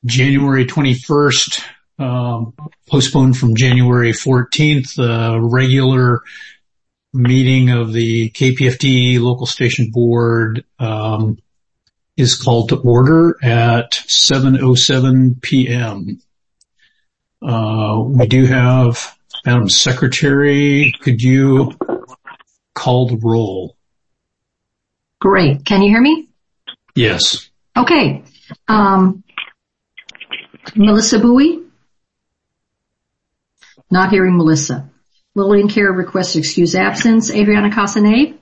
January 21st, postponed from January 14th, the regular meeting of the KPFD local station board, is called to order at 7:07 p.m. We do have Madam Secretary, could you call the roll? Great. Can you hear me? Yes. Okay. Melissa Bowie? Not hearing Melissa. Lillian Kerr requests excuse absence. Adriana Casanave?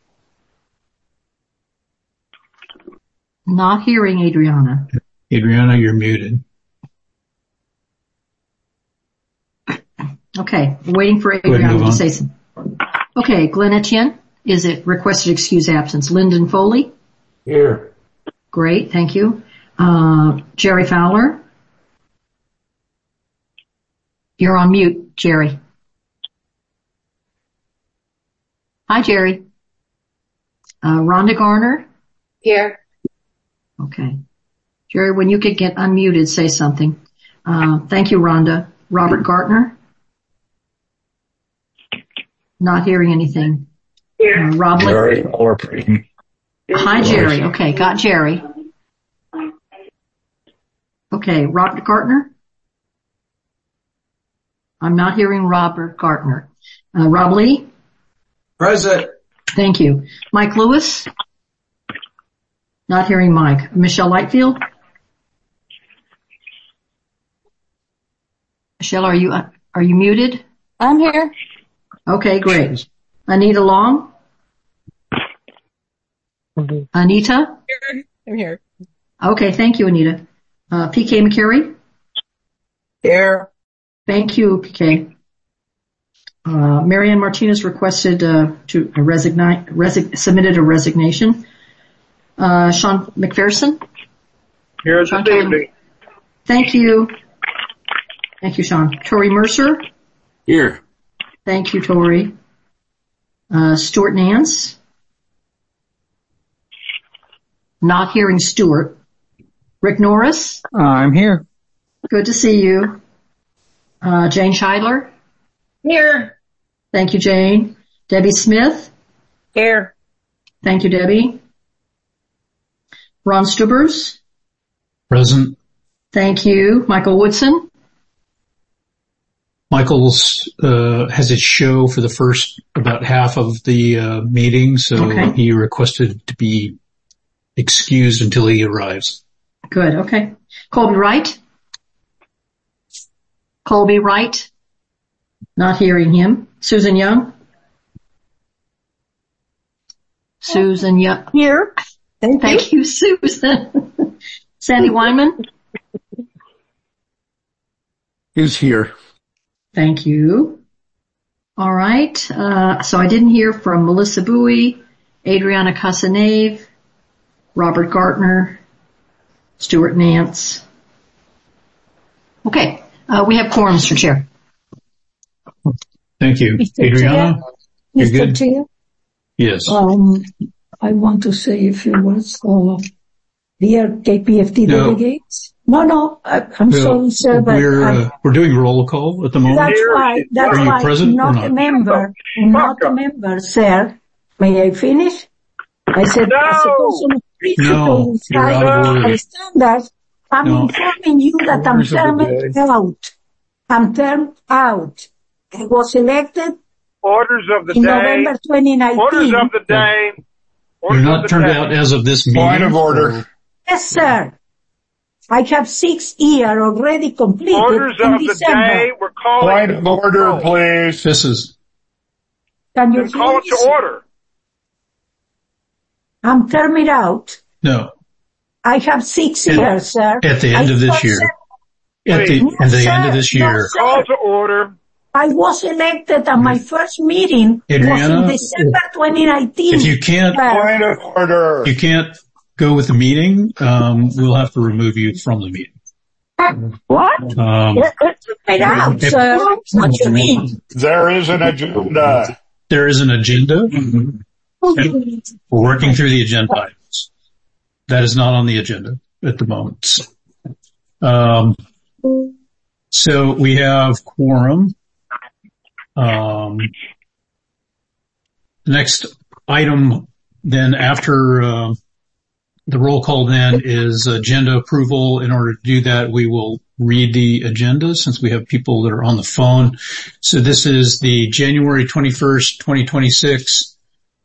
Not hearing Adriana. Adriana, you're muted. Okay, waiting for Adriana to say something. Okay, Glenn Etienne, is it requested excuse absence? Lyndon Foley? Here. Great, thank you. Jerry Fowler? You're on mute, Jerry. Hi, Jerry. Rhonda Garner? Here. Okay. Jerry, when you could get unmuted, say something. Thank you, Rhonda. Robert Gartner? Not hearing anything. Rob Jerry. Hi, Jerry. Okay, got Jerry. Okay, Robert Gartner? I'm not hearing Robert Gartner. Rob Lee? Present. Thank you. Mike Lewis? Not hearing Mike. Michelle Lightfield? Michelle, are you muted? I'm here. Okay, great. Anita Long? Anita? I'm here. Okay, thank you, Anita. PK McCary? Here. Thank you, PK. Marianne Martinez requested submitted a resignation. Sean McPherson? Here this evening. Thank you. Thank you, Sean. Tori Mercer? Here. Thank you, Tori. Stuart Nance? Not hearing Stuart. Rick Norris? I'm here. Good to see you. Jane Scheidler? Here. Thank you, Jane. Debbie Smith? Here. Thank you, Debbie. Ron Stubbers? Present. Thank you. Michael Woodson? Michael's has his show for the first about half of the meeting, so okay. He requested to be excused until he arrives. Good, okay. Colby Wright? Colby Wright? Not hearing him. Susan Young? Susan Young? Here. Thank you, Susan. Sandy Weinman? He's here. Thank you. All right. So I didn't hear from Melissa Bowie, Adriana Casanave, Robert Gartner, Stuart Nance. Okay. We have quorum, Mr. Chair. Thank you. Mr. Adriana? You're Mr. good? Chair? Yes. I want to say a few words for dear KPFD No. delegates. No, I'm sorry, sir, but we're doing roll call at the moment. that's Are you why present or not not? a member, sir. May I finish? I said, as a person of principle, you're out of order. and standards, I'm informing you that I'm termed out. I'm termed out. I was elected Orders of the in day. November 2019. Orders of the day. You're not turned out as of this meeting. Point of order. Yes, sir. I have 6 years already completed Orders in of the December. day. We're calling. Point of order, please. This is, Can you Then call it please? to order. I'm termed out. no, I have 6 years, sir. at the end of this year. At the end of this year. Call to order. I was elected at my first meeting Adriana, was in December 2019. If you can't, Point of order. you can't go with the meeting, we'll have to remove you from the meeting. What? Termed out, sir. What do you mean? There is an agenda. There is an agenda. We're working through the agenda items. That is not on the agenda at the moment. So we have quorum. The next item then after the roll call then is agenda approval. In order to do that, we will read the agenda since we have people that are on the phone. So this is the January 21st, 2026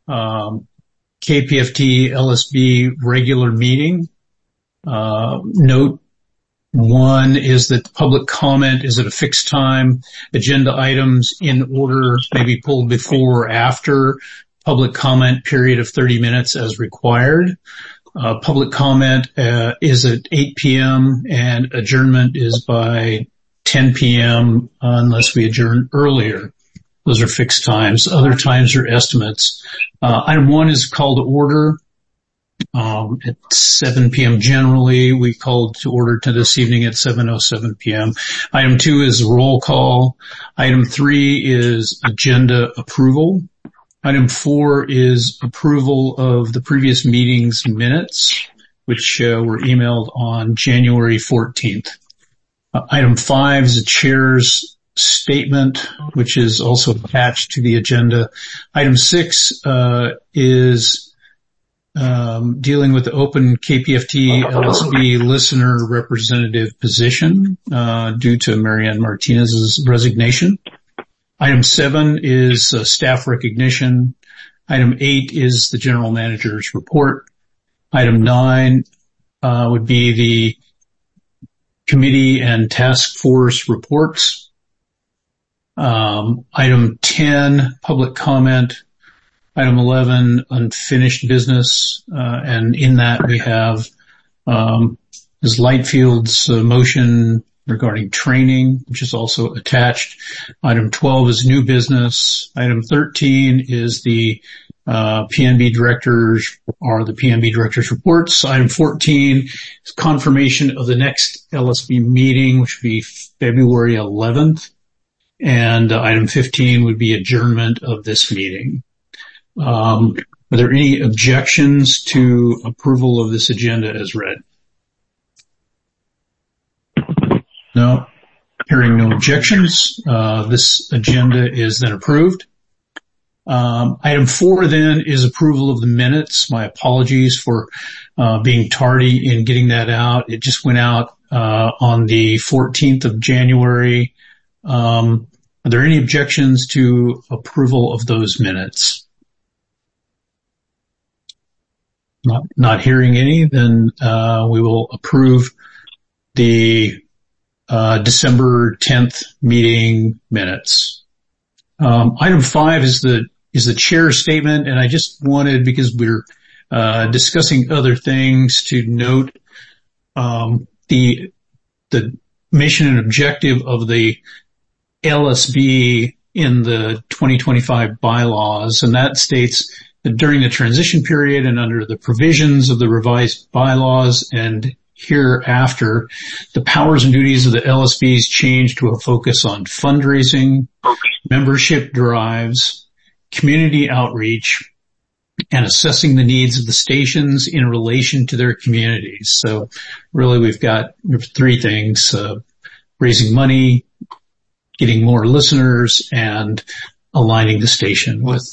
KPFT LSB regular meeting. Note one is that public comment is at a fixed time. Agenda items in order may be pulled before or after public comment period of 30 minutes as required. Public comment is at 8 p.m. and adjournment is by 10 p.m. Unless we adjourn earlier. Those are fixed times. Other times are estimates. Item one is call to order. At 7 p.m. generally, we called to order to this evening at 7:07 p.m. Item two is roll call. Item three is agenda approval. Item four is approval of the previous meeting's minutes, which were emailed on January 14th. Item five is a chair's statement, which is also attached to the agenda. Item six is dealing with the open KPFT LSB listener representative position due to Marianne Martinez's resignation. Item seven is staff recognition. Item eight is the general manager's report. Item nine would be the committee and task force reports. Item 10, public comment. Item 11, unfinished business, and in that we have Ms. Lightfield's motion regarding training, which is also attached. Item 12 is new business. Item 13 is the PNB directors reports. Item 14 is confirmation of the next LSB meeting, which would be February 11th. And item 15 would be adjournment of this meeting. Are there any objections to approval of this agenda as read? No. Hearing no objections, this agenda is then approved. Item 4 then is approval of the minutes. My apologies for being tardy in getting that out. It just went out on the 14th of January. Are there any objections to approval of those minutes? Not hearing any, then we will approve the December 10th meeting minutes. Item 5 is the chair's statement, and I just wanted, because we're discussing other things, to note the mission and objective of the LSB in the 2025 bylaws, and that states that during the transition period and under the provisions of the revised bylaws and hereafter, the powers and duties of the LSBs change to a focus on fundraising, membership drives, community outreach, and assessing the needs of the stations in relation to their communities. So really we've got three things: raising money, getting more listeners, and aligning the station with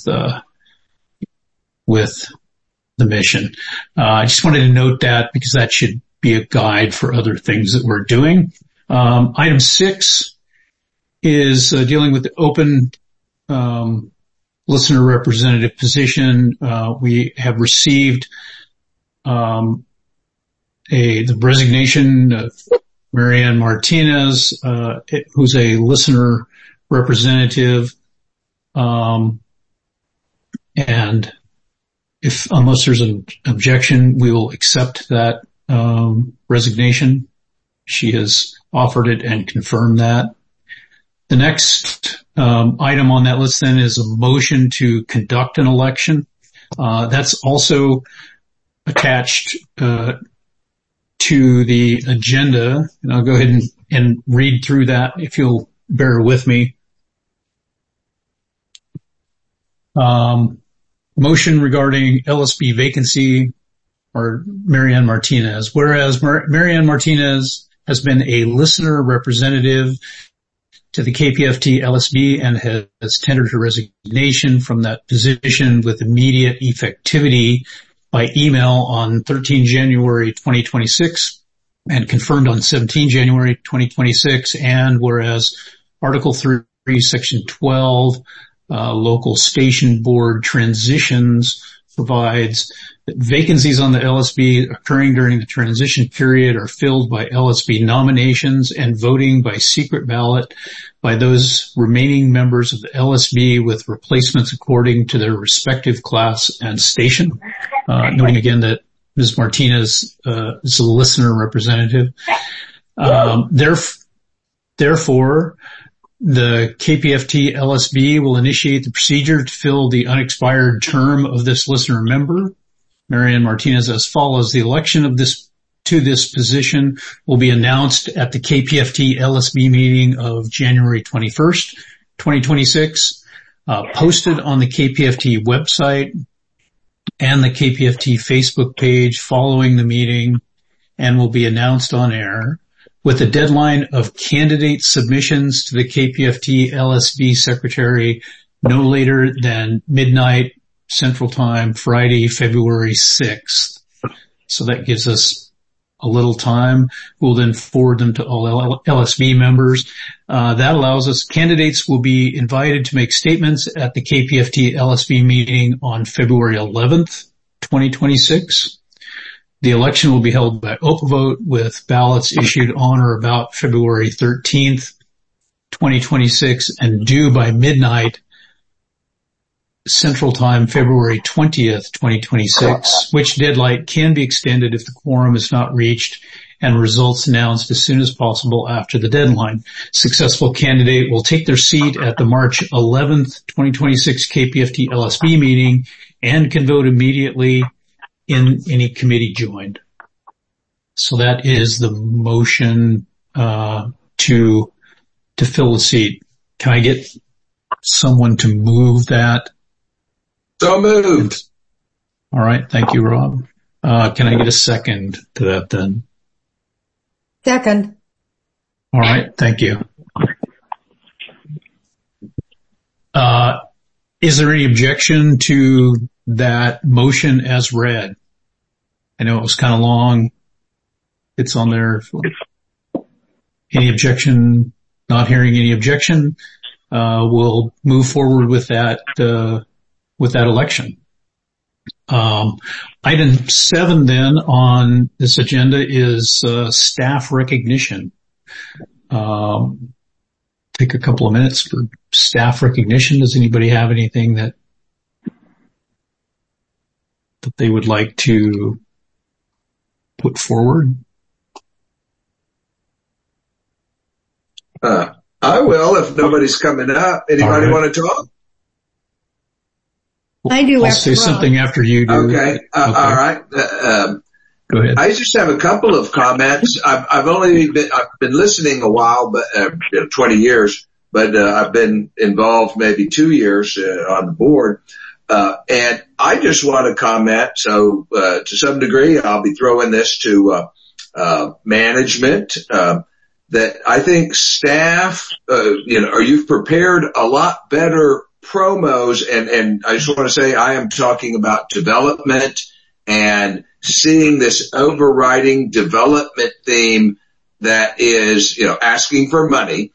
the mission. I just wanted to note that because that should be a guide for other things that we're doing. Item 6 is dealing with the open listener representative position. We have received the resignation of Marianne Martinez, who's a listener representative, and unless there's an objection, we will accept that resignation. She has offered it and confirmed that. The next item on that list then is a motion to conduct an election. That's also attached to the agenda, and I'll go ahead and read through that if you'll bear with me. Motion regarding LSB vacancy or Marianne Martinez. Whereas Marianne Martinez has been a listener representative to the KPFT LSB and has tendered her resignation from that position with immediate effectivity by email on 13 January 2026 and confirmed on 17 January 2026. And whereas Article 3, Section 12, local station board transitions provides that vacancies on the LSB occurring during the transition period are filled by LSB nominations and voting by secret ballot by those remaining members of the LSB with replacements according to their respective class and station. Noting again that Ms. Martinez is a listener representative. Therefore, the KPFT LSB will initiate the procedure to fill the unexpired term of this listener member, Marianne Martinez, as follows. The election of this position will be announced at the KPFT LSB meeting of January 21st, 2026, posted on the KPFT website and the KPFT Facebook page following the meeting, and will be announced on air with a deadline of candidate submissions to the KPFT LSB secretary no later than midnight Central Time, Friday, February 6th. So that gives us a little time. We'll then forward them to all LSB members. That allows us, candidates will be invited to make statements at the KPFT LSB meeting on February 11th, 2026. The election will be held by open vote with ballots issued on or about February 13th, 2026 and due by midnight Central Time, February 20th, 2026, which deadline can be extended if the quorum is not reached and results announced as soon as possible after the deadline. Successful candidate will take their seat at the March 11th, 2026 KPFT LSB meeting and can vote immediately in any committee joined. So that is the motion to fill the seat. Can I get someone to move that? So moved. All right. Thank you, Rob. Can I get a second to that then? Second. All right. Thank you. Is there any objection to that motion as read? I know it was kind of long. It's on there. Any objection? Not hearing any objection. We'll move forward with that election. Item 7 then on this agenda is staff recognition. Take a couple of minutes for staff recognition. Does anybody have anything that they would like to put forward? I will if nobody's coming up. Anybody want to talk? I do. I'll say something after you do. Okay. All right. Go ahead. I just have a couple of comments. I've been listening a while, but 20 years, but I've been involved maybe 2 years on the board. And I just want to comment. So to some degree, I'll be throwing this to management. That I think staff, you've prepared a lot better promos, and I just want to say I am talking about development and seeing this overriding development theme that is, asking for money,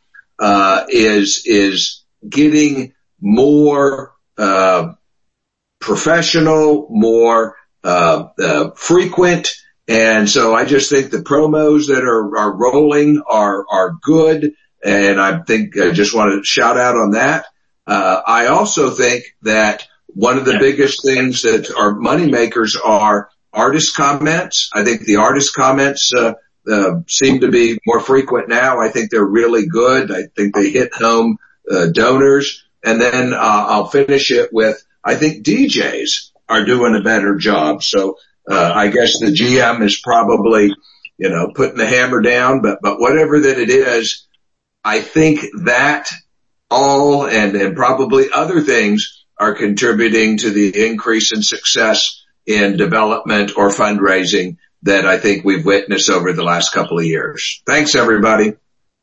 is getting more professional, more frequent. And so I just think the promos that are rolling are good. And I think I just want to shout out on that. I also think that one of the biggest things that are moneymakers are artist comments. I think the artist comments seem to be more frequent now. I think they're really good. I think they hit home donors. And then I'll finish it with, I think DJs are doing a better job. So I guess the GM is probably, putting the hammer down, but whatever that it is, I think that all and probably other things are contributing to the increase in success in development or fundraising that I think we've witnessed over the last couple of years. Thanks, everybody.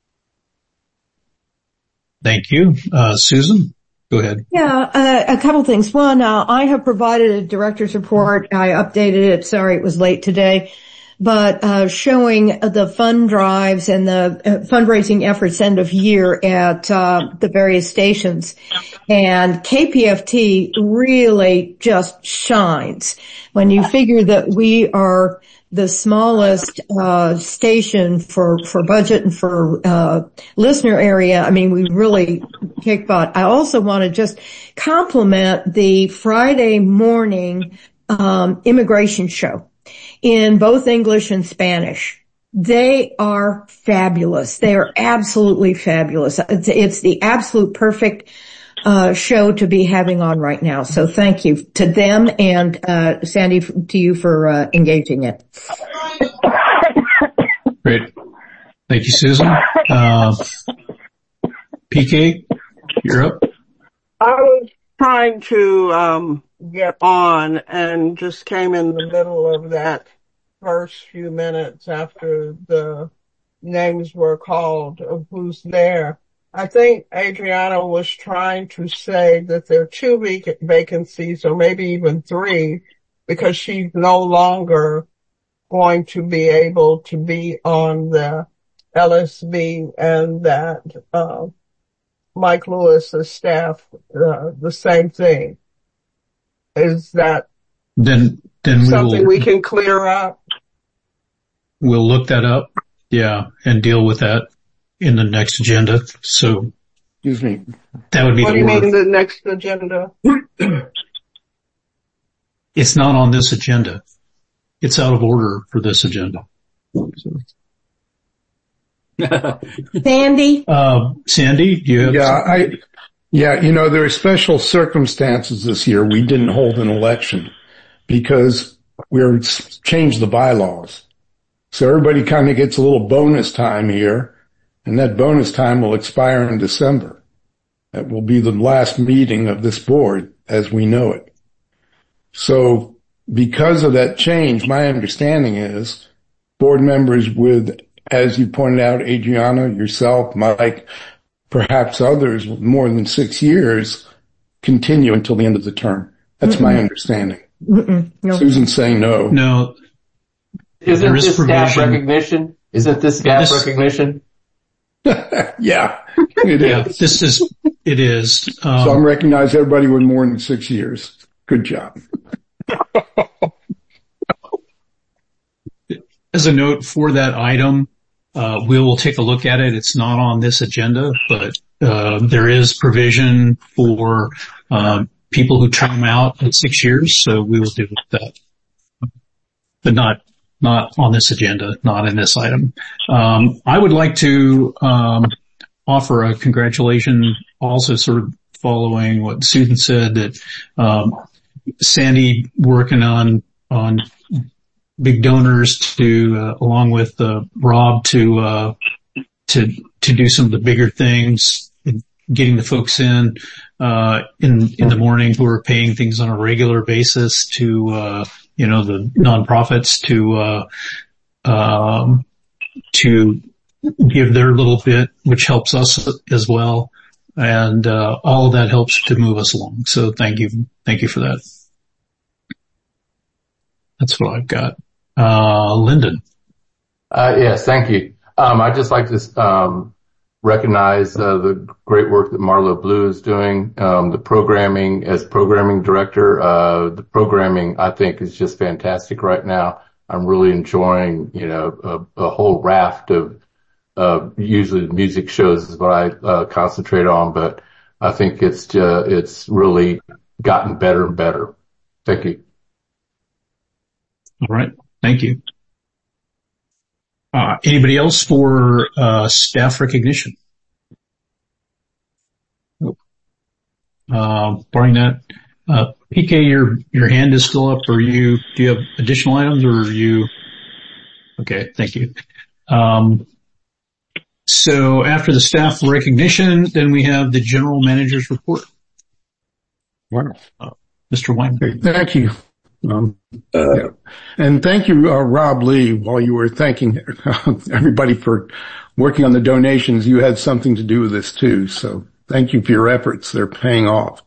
Thank you. Susan, go ahead. Yeah, a couple things. One, I have provided a director's report. I updated it. Sorry, it was late today. But showing the fund drives and the fundraising efforts end of year at the various stations. And KPFT really just shines. When you figure that we are the smallest station for budget and for listener area, I mean, we really kick butt. I also want to just compliment the Friday morning immigration show in both English and Spanish. They are fabulous. They are absolutely fabulous. It's the absolute perfect show to be having on right now. So thank you to them and Sandy, to you for engaging it. Great. Thank you, Susan. PK, you're up. I was trying to get on and just came in the middle of that first few minutes after the names were called of who's there. I think Adriana was trying to say that there are 2 vacancies or maybe even 3 because she's no longer going to be able to be on the LSB and that Mike Lewis's staff, the same thing. Is that then something we can clear up? We'll look that up, yeah, and deal with that in the next agenda. So, Excuse me. That would be what the do you order. mean the next agenda? It's not on this agenda. It's out of order for this agenda. Sandy? Sandy, do you have there are special circumstances this year. We didn't hold an election because we're changed the bylaws. So everybody kind of gets a little bonus time here, and that bonus time will expire in December. That will be the last meeting of this board as we know it. So because of that change, my understanding is board members with, as you pointed out, Adriana, yourself, Mike, perhaps others with more than 6 years, continue until the end of the term. That's my understanding. No. Susan's saying no. No. Isn't this staff recognition? Isn't this staff recognition? Yeah, it is. It is. So I'm recognize everybody with more than 6 years. Good job. As a note for that item, we will take a look at it. It's not on this agenda, but there is provision for people who term out at 6 years, so we will deal with that. But not on this agenda, not in this item. I would like to offer a congratulation, also sort of following what Susan said, that Sandy working on big donors to along with Rob to do some of the bigger things, getting the folks in the morning who are paying things on a regular basis, to the nonprofits to give their little bit, which helps us as well, and all of that helps to move us along. So thank you for that. That's what I've got. Lyndon. Yes, thank you. I'd just like to recognize the great work that Marlo Blue is doing. The programming, as programming director, the programming I think is just fantastic right now. I'm really enjoying, a whole raft of usually the music shows is what I concentrate on, but I think it's really gotten better and better. Thank you. All right. Thank you. Anybody else for staff recognition? Barring that, PK, your hand is still up. Do you have additional items, or are you? Okay, thank you. So after the staff recognition, then we have the general manager's report. Wow. Mr. Weinberg. Thank you. Yeah. And thank you, Rob Lee, while you were thanking everybody for working on the donations, you had something to do with this too. So thank you for your efforts. They're paying off.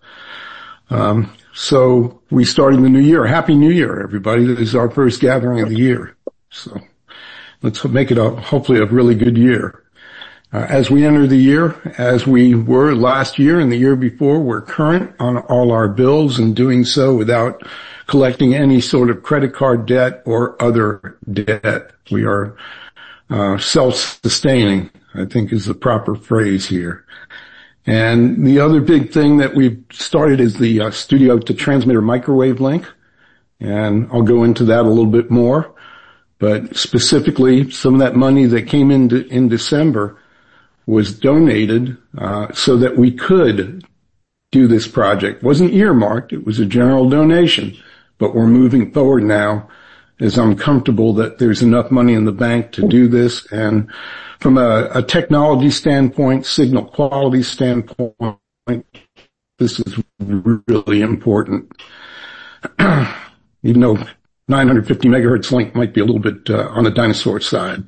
So we started the new year. Happy New Year, everybody. This is our first gathering of the year. So let's make it hopefully a really good year. As we enter the year, as we were last year and the year before, we're current on all our bills and doing so without collecting any sort of credit card debt or other debt. We are self-sustaining, I think is the proper phrase here. And the other big thing that we've started is the studio to transmitter microwave link. And I'll go into that a little bit more. But specifically, some of that money that came in December was donated so that we could do this project. It wasn't earmarked. It was a general donation. But we're moving forward now as I'm comfortable that there's enough money in the bank to do this. And from a technology standpoint, signal quality standpoint, this is really important. Even though 950 megahertz link might be a little bit on the dinosaur side.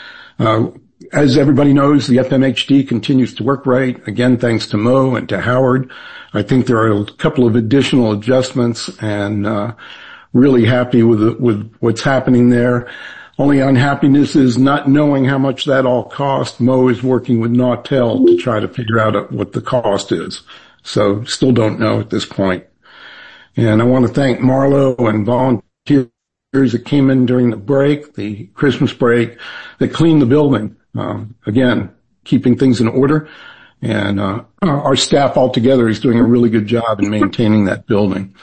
As everybody knows, the FMHD continues to work right. Again, thanks to Mo and to Howard. I think there are a couple of additional adjustments and really happy with what's happening there. Only unhappiness is not knowing how much that all cost. Mo is working with Nautel to try to figure out what the cost is. So still don't know at this point. And I want to thank Marlo and volunteers that came in during the break, the Christmas break, that cleaned the building. Again, keeping things in order. And our staff altogether is doing a really good job in maintaining that building.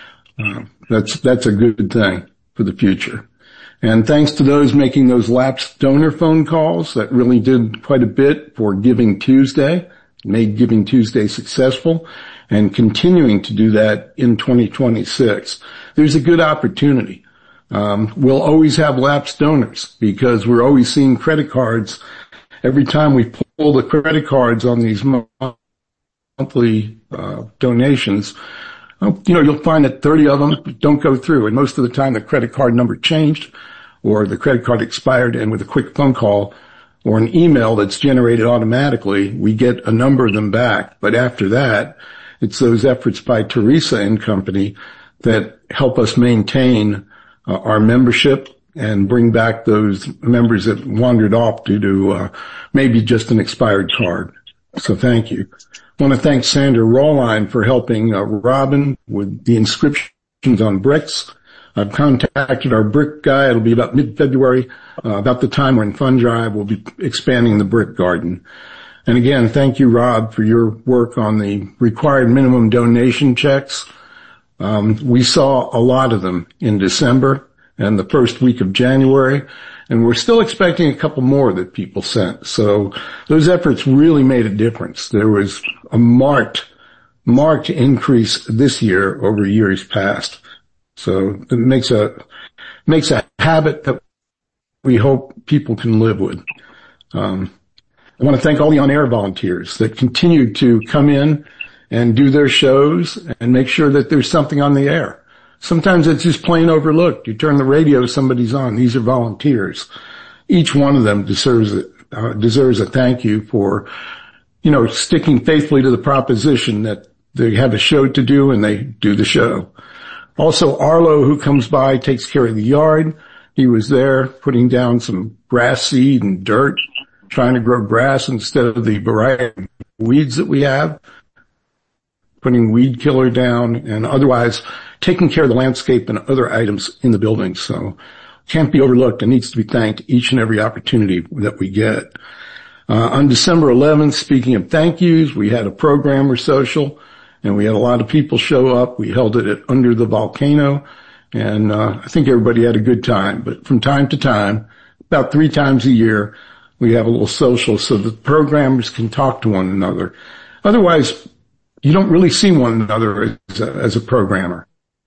That's a good thing for the future. And thanks to those making those lapsed donor phone calls, that really did quite a bit for Giving Tuesday, made Giving Tuesday successful, and continuing to do that in 2026. There's a good opportunity. We'll always have lapsed donors because we're always seeing credit cards. Every time we pull the credit cards on these monthly donations, you'll find that 30 of them don't go through. And most of the time the credit card number changed or the credit card expired, and with a quick phone call or an email that's generated automatically, we get a number of them back. But after that, it's those efforts by Teresa and company that help us maintain our membership and bring back those members that wandered off due to maybe just an expired card. So thank you. I want to thank Sandra Rawline for helping Robin with the inscriptions on bricks. I've contacted our brick guy. It'll be about mid-February, about the time when Fund Drive will be expanding the brick garden. And again, thank you, Rob, for your work on the required minimum donation checks. We saw a lot of them in December and the first week of January, and we're still expecting a couple more that people sent. So those efforts really made a difference. There was a marked increase this year over years past. So it makes a habit that we hope people can live with. I want to thank all the on-air volunteers that continue to come in and do their shows and make sure that there's something on the air. Sometimes it's just plain overlooked. You turn the radio, somebody's on. These are volunteers. Each one of them deserves a thank you for, sticking faithfully to the proposition that they have a show to do and they do the show. Also, Arlo, who comes by, takes care of the yard. He was there putting down some grass seed and dirt, trying to grow grass instead of the variety of weeds that we have, putting weed killer down, and otherwise taking care of the landscape and other items in the building. So can't be overlooked and needs to be thanked each and every opportunity that we get. On December 11th, speaking of thank yous, we had a programmer social, and we had a lot of people show up. We held it at Under the Volcano, and I think everybody had a good time. But from time to time, about 3 times a year, we have a little social so that programmers can talk to one another. Otherwise, you don't really see one another as a programmer.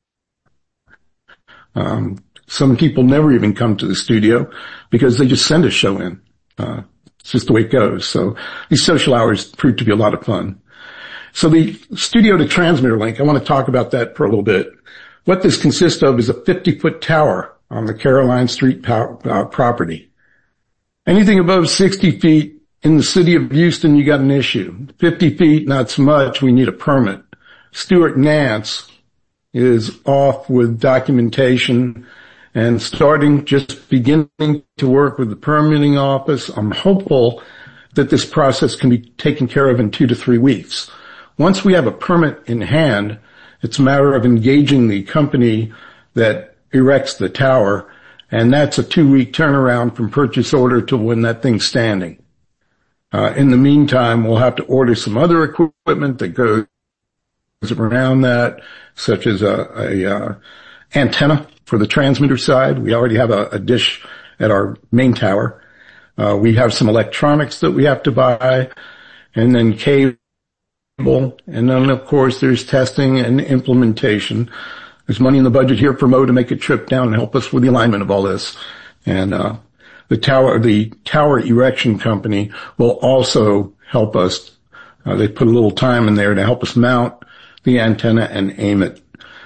Some people never even come to the studio because they just send a show in. It's just the way it goes. So these social hours prove to be a lot of fun. So the studio to transmitter link, I want to talk about that for a little bit. What this consists of is a 50-foot tower on the Caroline Street property. Anything above 60 feet in the city of Houston, you got an issue. 50 feet, not so much. We need a permit. Stuart Nance is off with documentation and just beginning to work with the permitting office. I'm hopeful that this process can be taken care of in 2 to 3 weeks. Once we have a permit in hand, it's a matter of engaging the company that erects the tower, and that's a 2-week turnaround from purchase order to when that thing's standing. In the meantime, we'll have to order some other equipment that goes around that, such as a antenna for the transmitter side. We already have a dish at our main tower. We have some electronics that we have to buy, and then cable, and then of course there's testing and implementation. There's money in the budget here for Mo to make a trip down and help us with the alignment of all this. And the tower erection company will also help us. They put a little time in there to help us mount the antenna and aim it.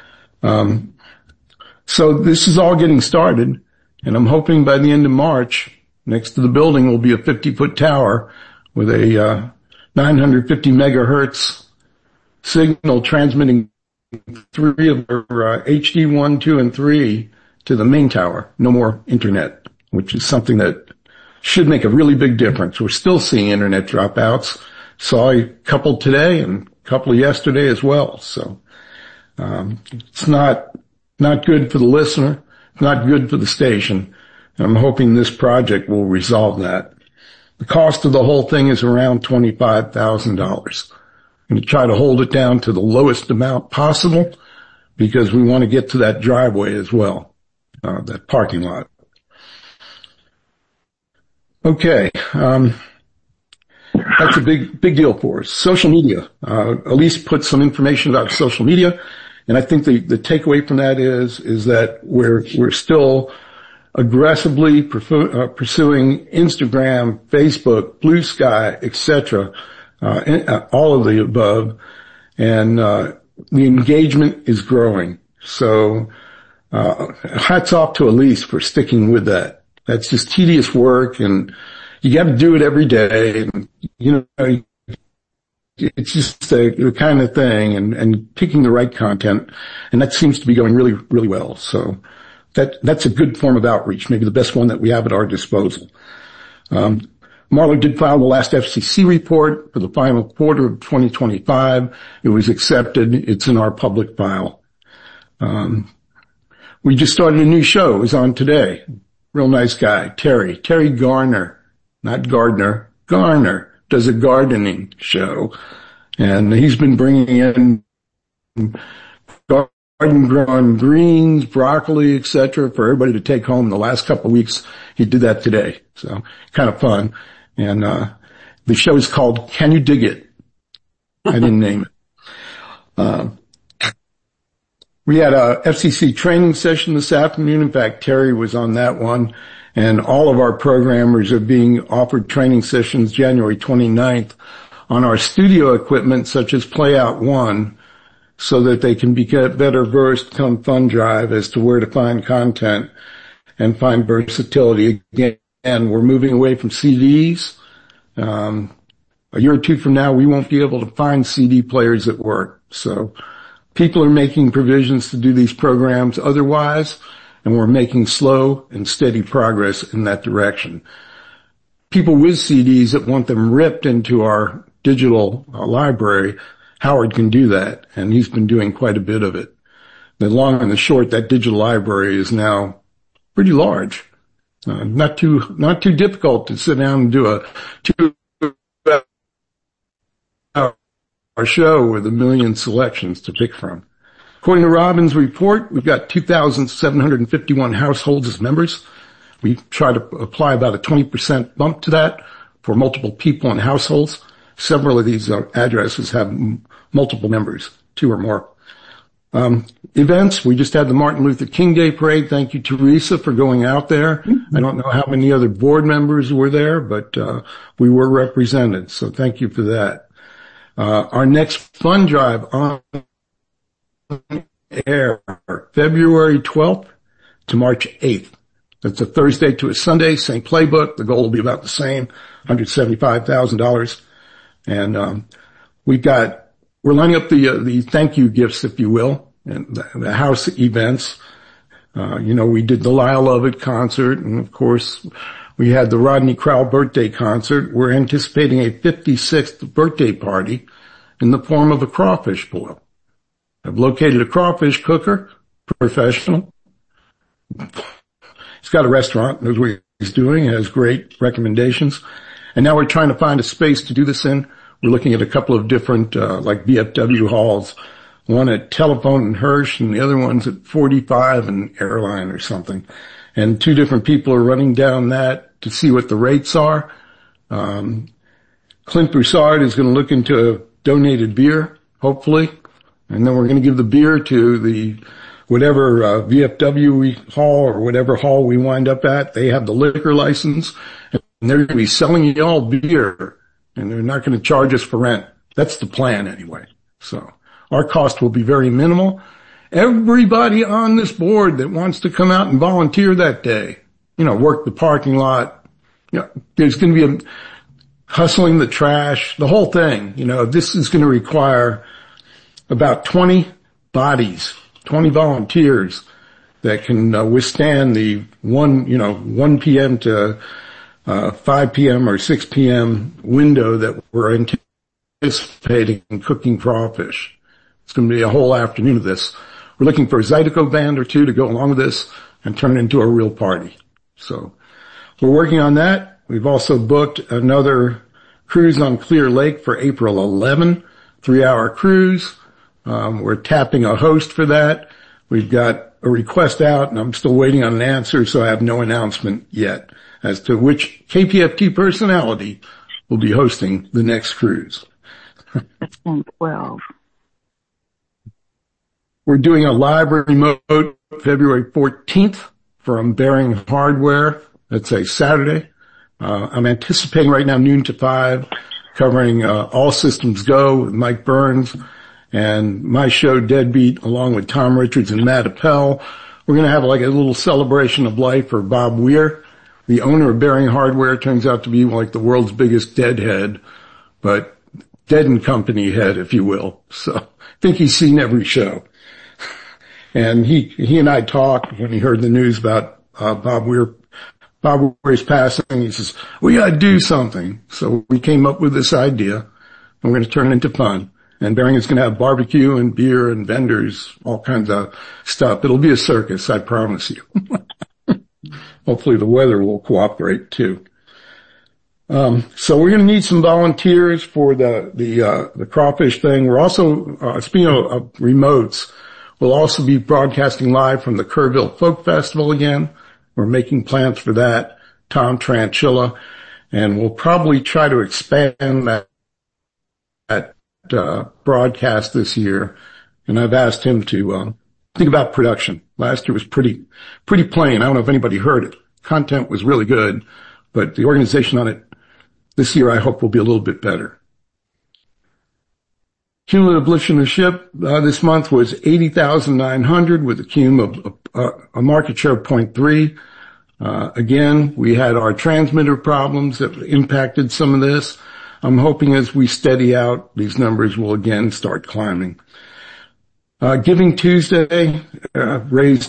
So this is all getting started, and I'm hoping by the end of March, next to the building will be a 50-foot tower with a 950 megahertz signal transmitting 3 of our HD 1, 2, and 3 to the main tower. No more internet, which is something that should make a really big difference. We're still seeing internet dropouts. Saw a couple today and a couple yesterday as well. So it's not good for the listener, not good for the station. I'm hoping this project will resolve that. The cost of the whole thing is around $25,000. I'm going to try to hold it down to the lowest amount possible because we want to get to that driveway as well, that parking lot. Okay, that's a big deal for us. Social media. Elise put some information about social media, and I think the takeaway from that is that we're still aggressively pursuing Instagram, Facebook, Blue Sky, etc., all of the above, and the engagement is growing. So hats off to Elise for sticking with that. That's just tedious work, and you got to do it every day. And, it's just the kind of thing, and picking the right content, and that seems to be going really, really well. So that's a good form of outreach, maybe the best one that we have at our disposal. Marlo did file the last FCC report for the final quarter of 2025. It was accepted. It's in our public file. We just started a new show. It was on today. Real nice guy, Terry Garner, not Gardner. Garner does a gardening show, and he's been bringing in garden-grown greens, broccoli, etc., for everybody to take home. The last couple of weeks, he did that today, so kind of fun. And the show is called "Can You Dig It?" I didn't name it. We had a FCC training session this afternoon. In fact, Terry was on that one. And all of our programmers are being offered training sessions January 29th on our studio equipment, such as Playout One, so that they can get better versed come Fund Drive as to where to find content and find versatility. Again, we're moving away from CDs. A year or two from now, we won't be able to find CD players at work. So people are making provisions to do these programs otherwise, and we're making slow and steady progress in that direction. People with CDs that want them ripped into our digital library, Howard can do that, and he's been doing quite a bit of it. The long and the short, that digital library is now pretty large. Not too difficult to sit down and do a 2-hour show with 1 million selections to pick from. According to Robin's report, we've got 2,751 households as members. We try to apply about a 20% bump to that for multiple people and households. Several of these addresses have multiple members, 2 or more. Events, we just had the Martin Luther King Day Parade. Thank you, Teresa, for going out there. I don't know how many other board members were there, but we were represented, so thank you for that. Our next fund drive on air February 12th to March 8th. That's a Thursday to a Sunday, same playbook. The goal will be about the same, $175,000. And we're lining up the thank you gifts, if you will, and the house events. We did the Lyle Lovett concert, and of course, we had the Rodney Crowell birthday concert. We're anticipating a 56th birthday party in the form of a crawfish boil. I've located a crawfish cooker, professional. He's got a restaurant, knows what he's doing, has great recommendations. And now we're trying to find a space to do this in. We're looking at a couple of different, like VFW halls. One at Telephone and Hirsch, and the other one's at 45 and Airline or something. And two different people are running down that to see what the rates are. Clint Broussard is going to look into donated beer, hopefully. And then we're going to give the beer to the whatever VFW hall or whatever hall we wind up at. They have the liquor license, and they're going to be selling y'all beer, and they're not going to charge us for rent. That's the plan anyway. So our cost will be very minimal. Everybody on this board that wants to come out and volunteer that day, work the parking lot, there's going to be hustling the trash, the whole thing. This is going to require about 20 bodies, 20 volunteers that can withstand the 1 p.m. to 5 p.m. or 6 p.m. window that we're anticipating cooking crawfish. It's going to be a whole afternoon of this. We're looking for a Zydeco band or two to go along with this and turn it into a real party. So we're working on that. We've also booked another cruise on Clear Lake for April 11, 3-hour cruise. We're tapping a host for that. We've got a request out, and I'm still waiting on an answer, so I have no announcement yet as to which KPFT personality will be hosting the next cruise. 12. We're doing a live remote February 14th from Bearing Hardware. That's a Saturday. I'm anticipating right now noon to 5, covering All Systems Go with Mike Burns and my show Deadbeat along with Tom Richards and Matt Appel. We're going to have like a little celebration of life for Bob Weir. The owner of Bearing Hardware turns out to be like the world's biggest deadhead, but Dead and Company head, if you will. So I think he's seen every show. And he and I talked when he heard the news about Bob Weir's passing. He says, we got to do something. So we came up with this idea, and we're going to turn it into fun. And Bearing is going to have barbecue and beer and vendors, all kinds of stuff. It'll be a circus, I promise you. Hopefully the weather will cooperate too. So we're going to need some volunteers for the crawfish thing. We're also, speaking of remotes, we'll also be broadcasting live from the Kerrville Folk Festival again. We're making plans for that. Tom Tranchilla, and we'll probably try to expand that broadcast this year. And I've asked him to think about production. Last year was pretty plain. I don't know if anybody heard it. Content was really good, but the organization on it this year I hope will be a little bit better. Cumulative listenership this month was 80,900 with a cum of a market share of 0.3. Again, we had our transmitter problems that impacted some of this. I'm hoping as we steady out, these numbers will again start climbing. Giving Tuesday raised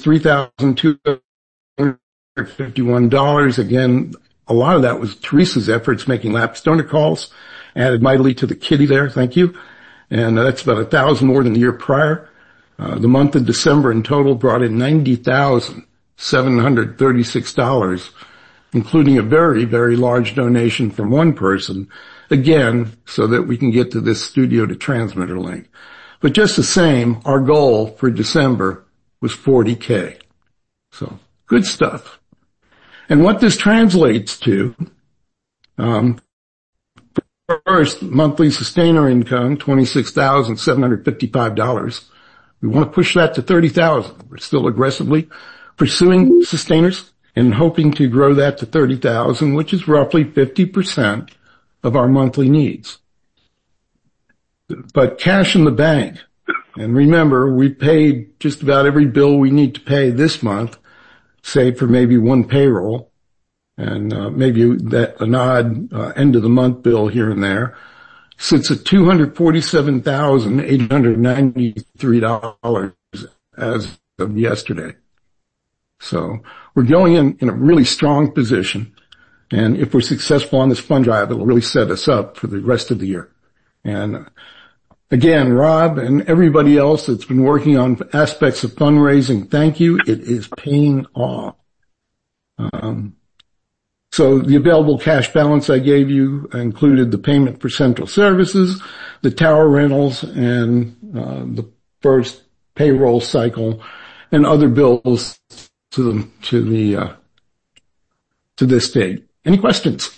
$3,251. Again, a lot of that was Teresa's efforts making lapsed donor calls. Added mightily to the kitty there. Thank you. And that's about 1,000 more than the year prior. The month of December in total brought in $90,736, including a very, very large donation from one person, again, so that we can get to this studio to transmitter link. But just the same, our goal for December was 40K. So good stuff. And what this translates to, first, monthly sustainer income, $26,755. We want to push that to $30,000. We're still aggressively pursuing sustainers and hoping to grow that to $30,000, which is roughly 50% of our monthly needs. But cash in the bank, And remember, we paid just about every bill we need to pay this month, save for maybe one payroll and maybe an odd end of the month bill here and there. Sits at $247,893 as of yesterday. So we're going in a really strong position. And if we're successful on this fund drive, it'll really set us up for the rest of the year. And again, Rob and everybody else that's been working on aspects of fundraising, thank you. It is paying off. So the available cash balance I gave you included the payment for central services, the tower rentals, and the first payroll cycle and other bills to this date. Any questions?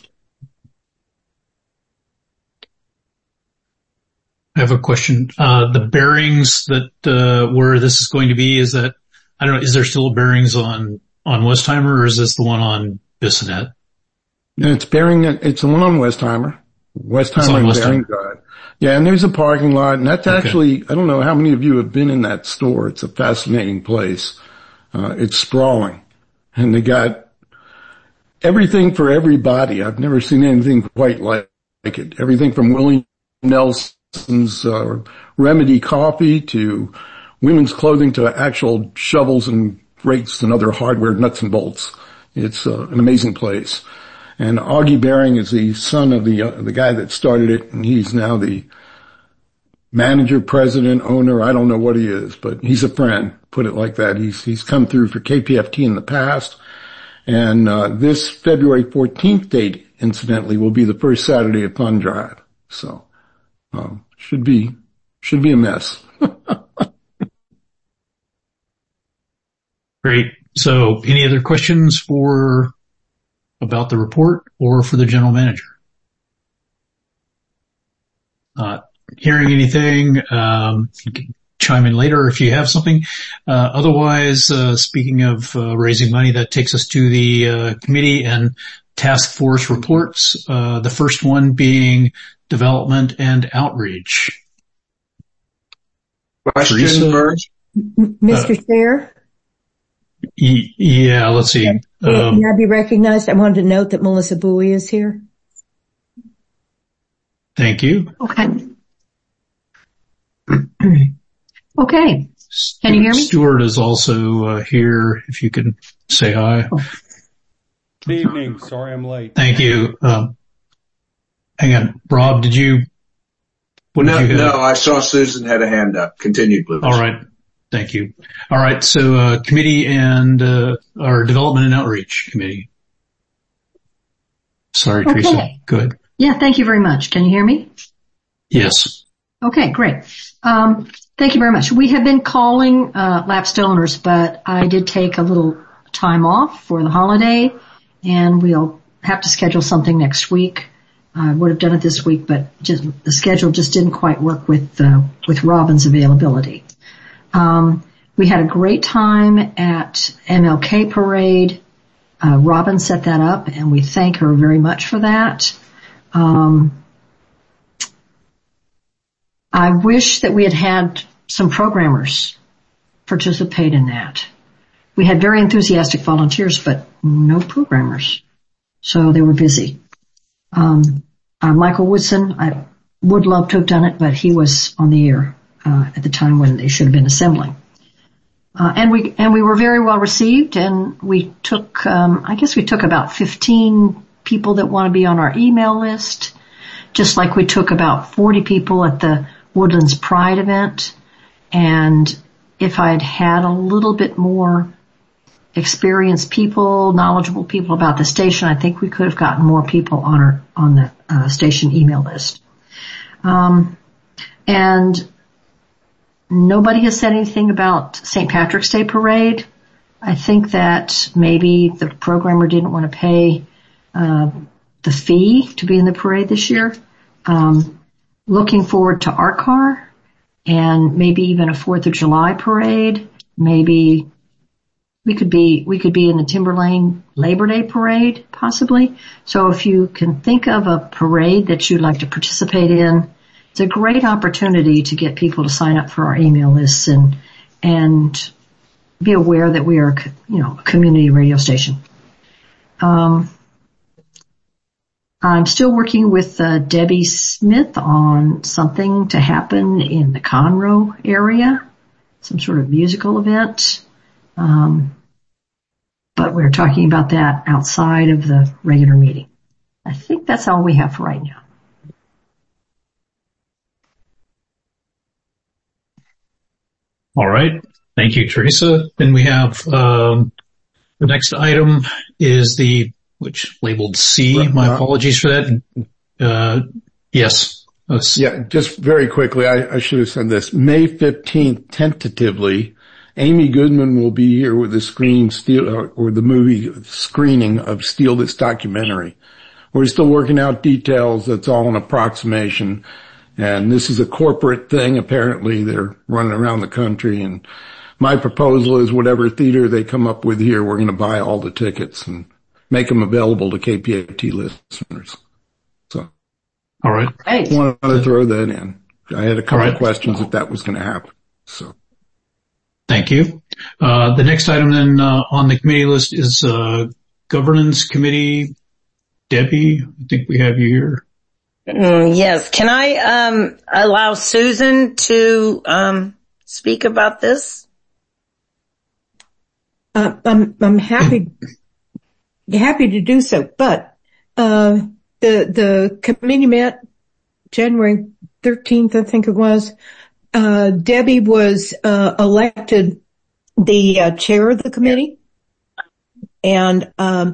I have a question. The bearings that where this is going to be, is that, I don't know, is there still bearings on Westheimer, or is this the one on Bissonnet? No, it's the one on Westheimer. Westheimer Bearing Drive. Yeah, and there's a parking lot, and that's actually, I don't know how many of you have been in that store. It's a fascinating place. It's sprawling, and they got everything for everybody. I've never seen anything quite like it. Everything from Willie Nelson's Remedy coffee to women's clothing to actual shovels and rakes and other hardware, nuts and bolts. It's an amazing place. And Augie Bearing is the son of the guy that started it, and he's now the manager, president, owner. I don't know what he is, but he's a friend, put it like that. He's come through for KPFT in the past. And this February 14th date, incidentally, will be the first Saturday of Fund Drive. So should be a mess. Great. So any other questions about the report or for the general manager? Hearing anything, you can chime in later if you have something. Otherwise, speaking of raising money, that takes us to the committee and task force reports. The first one being development and outreach. Question first. Mr. Chair? Yeah, let's see. May I be recognized? I wanted to note that Melissa Bowie is here. Thank you. Okay. Okay. Can you hear me? Stuart is also here. If you can say hi. Good evening. Sorry I'm late. Thank you. Hang on. Rob, did you have? No, I saw Susan had a hand up. Continue, please. All right. Thank you. All right. So, committee and, our development and outreach committee. Sorry, Okay. Teresa. Go ahead. Yeah, thank you very much. Can you hear me? Yes. Okay, great. Thank you very much. We have been calling lapsed donors, but I did take a little time off for the holiday, and we'll have to schedule something next week. I would have done it this week, but just the schedule just didn't quite work with Robin's availability. We had a great time at MLK Parade. Robin set that up, and we thank her very much for that. I wish that we had had some programmers participate in that. We had very enthusiastic volunteers, but no programmers. So they were busy. Michael Woodson, I would love to have done it, but he was on the air at the time when they should have been assembling. And we were very well received, and we took I guess we took about 15 people that want to be on our email list, just like we took about 40 people at the Woodlands Pride event. And if I'd had a little bit more experienced people, knowledgeable people about the station, I think we could have gotten more people on the station email list. And nobody has said anything about St. Patrick's Day Parade. I think that maybe the programmer didn't want to pay the fee to be in the parade this year. Looking forward to our car and maybe even a 4th of July parade. Maybe we could be in the Timberlane Labor Day parade, possibly. So if you can think of a parade that you'd like to participate in it's a great opportunity to get people to sign up for our email lists and be aware that we are, a community radio station. I'm still working with Debbie Smith on something to happen in the Conroe area, some sort of musical event. But we're talking about that outside of the regular meeting. I think that's all we have for right now. All right. Thank you, Teresa. Then we have the next item is which labeled C. My apologies for that. Yes. Yeah, just very quickly, I should have said this. May 15th, tentatively, Amy Goodman will be here with the the movie screening of Steal This Documentary. We're still working out details. That's all an approximation. And this is a corporate thing. Apparently, they're running around the country. And my proposal is whatever theater they come up with here, we're going to buy all the tickets and make them available to KPFT listeners. So, all right. I wanted to throw that in. I had a couple of questions if that was going to happen. So, thank you. The next item then on the committee list is governance committee. Debbie, I think we have you here. Yes. Can I allow Susan to speak about this? I'm happy to do so, but the committee met January 13th, I think it was. Debbie was elected the chair of the committee, and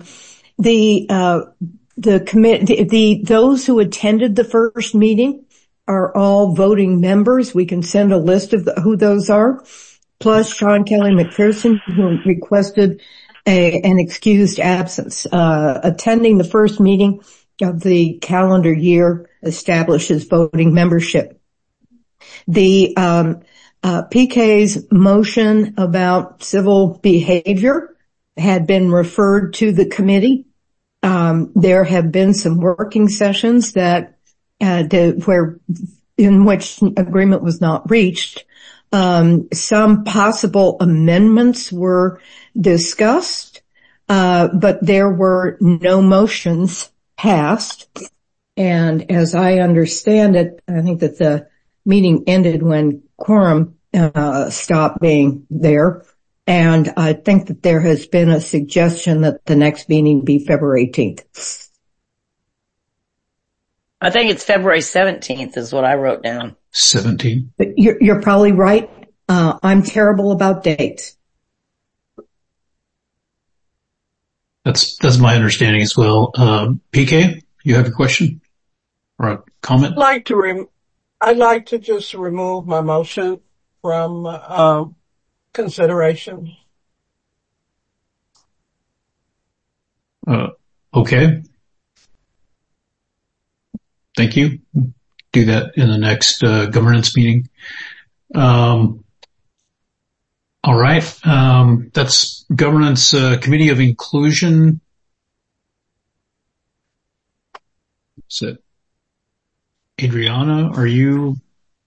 the committee, those who attended the first meeting are all voting members. We can send a list of who those are, plus Sean Kelly McPherson, who requested an excused absence. Attending the first meeting of the calendar year establishes voting membership. The PK's motion about civil behavior had been referred to the committee. There have been some working sessions that in which agreement was not reached. Some possible amendments were discussed, but there were no motions passed. And as I understand it, I think that the meeting ended when quorum stopped being there. And I think that there has been a suggestion that the next meeting be February 18th. I think it's February 17th is what I wrote down. 17th. You're probably right. I'm terrible about dates. That's my understanding as well. PK, you have a question or a comment? I'd like to just remove my motion from consideration. Okay. Thank you. Do that in the next governance meeting. All right. That's governance committee of inclusion. Is it Adriana? Are you?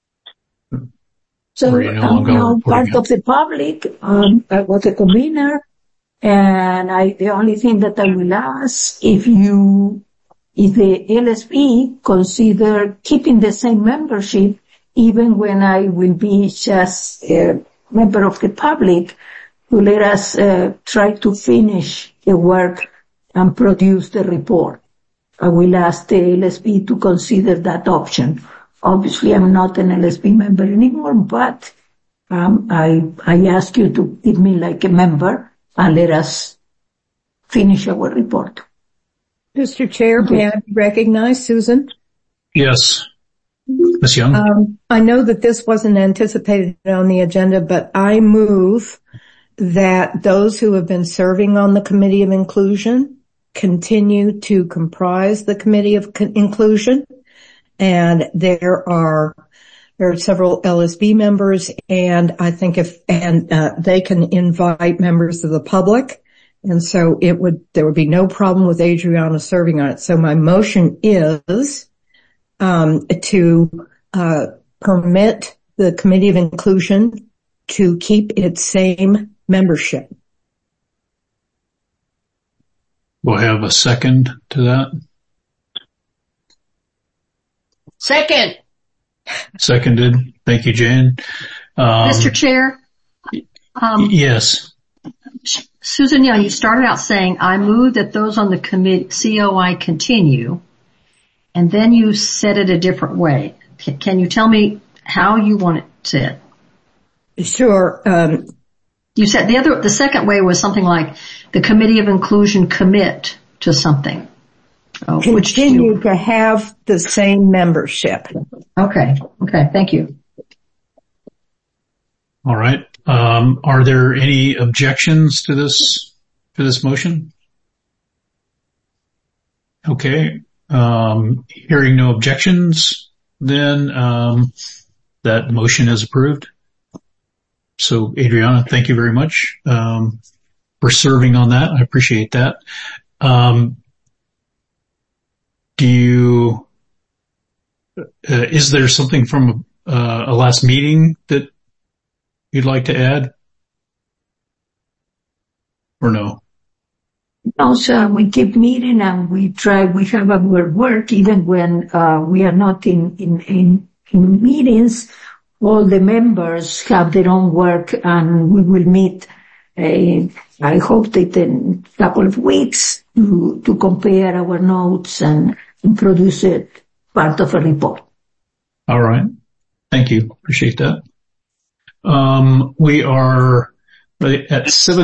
So I'm now part of the public. I was a convener, and the only thing that I will ask if the LSP consider keeping the same membership, even when I will be just a member of the public, to let us try to finish the work and produce the report. I will ask the LSP to consider that option. Obviously, I'm not an LSP member anymore, but I ask you to keep me like a member and let us finish our report. Mr. Chair, may I recognize Susan? Yes. Ms. Young? I know that this wasn't anticipated on the agenda, but I move that those who have been serving on the Committee of Inclusion continue to comprise the Committee of Inclusion. And there are several LSB members, and I think they can invite members of the public. And so there would be no problem with Adriana serving on it. So my motion is to permit the Committee of Inclusion to keep its same membership. We'll have a second to that. Second. Seconded. Thank you, Jane. Mr. Chair? Yes. Susan Young, you started out saying, I move that those on the COI continue, and then you said it a different way. Can you tell me how you want it said? Sure. You said the second way was something like the Committee of Inclusion commit to something. Continue to have the same membership. Okay. Thank you. All right. Are there any objections to this motion? Okay. Hearing no objections, then that motion is approved. So, Adriana, thank you very much for serving on that. I appreciate that. Is there something from a last meeting that you'd like to add? Or no? No, sir. We keep meeting and we have our work even when we are not in meetings. All the members have their own work and we will meet, I hope that in a couple of weeks to compare our notes and produce it part of a report. All right. Thank you. Appreciate that. We are at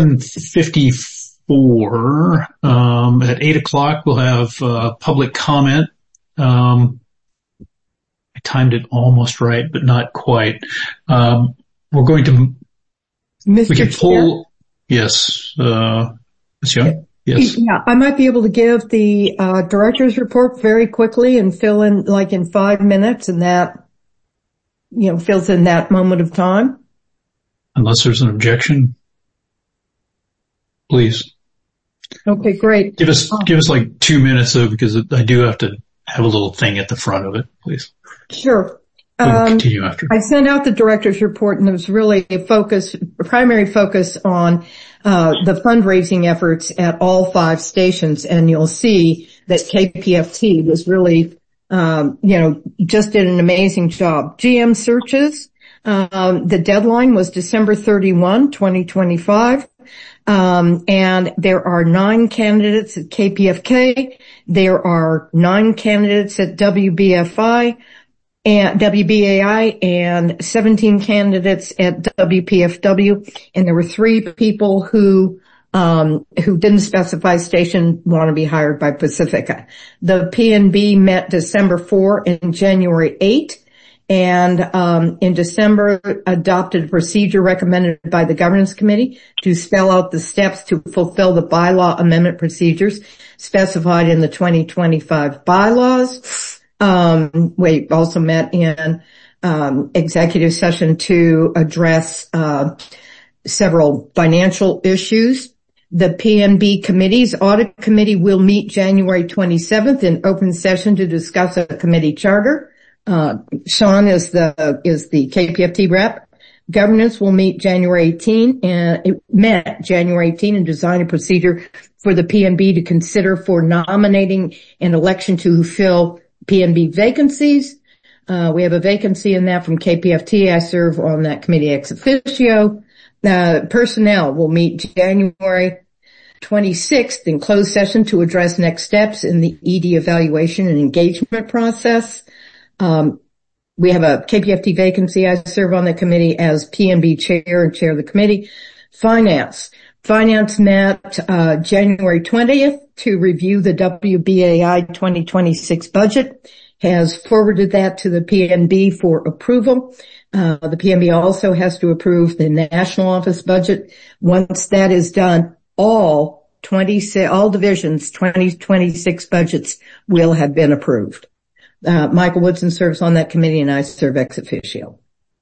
7:54. At 8 o'clock, we'll have public comment. I timed it almost right, but not quite. We're going to, Mr. we can pull, Chair? yes, Ms. Young? Yes. Yeah, I might be able to give the director's report very quickly and fill in like in 5 minutes, and that, fills in that moment of time. Unless there's an objection, please. Okay, great. Give us like 2 minutes though, because I do have to have a little thing at the front of it, please. Sure. We'll continue after. I sent out the director's report, and there was really a primary focus on the fundraising efforts at all 5 stations, and you'll see that KPFT was really, just did an amazing job. GM searches, the deadline was December 31, 2025. And there are 9 candidates at KPFK. There are 9 candidates at WBAI and 17 candidates at WPFW. And there were 3 people who didn't specify station want to be hired by Pacifica. The P&B met December 4 and January 8. And in December adopted a procedure recommended by the governance committee to spell out the steps to fulfill the bylaw amendment procedures specified in the 2025 bylaws. We also met in executive session to address several financial issues. The P&B committee's audit committee will meet January 27th in open session to discuss a committee charter. Sean is the KPFT rep. Governance will meet January 18, and it met January 18 and design a procedure for the P&B to consider for nominating an election to fill P&B vacancies. We have a vacancy in that from KPFT. I serve on that committee ex officio. Personnel will meet January 26th in closed session to address next steps in the ED evaluation and engagement process. We have a KPFT vacancy. I serve on the committee as P&B chair and chair of the committee. Finance met January 20th to review the WBAI 2026 budget, has forwarded that to the P&B for approval. The P&B also has to approve the national office budget. Once that is done, all divisions 2026 budgets will have been approved. Michael Woodson serves on that committee, and I serve ex officio.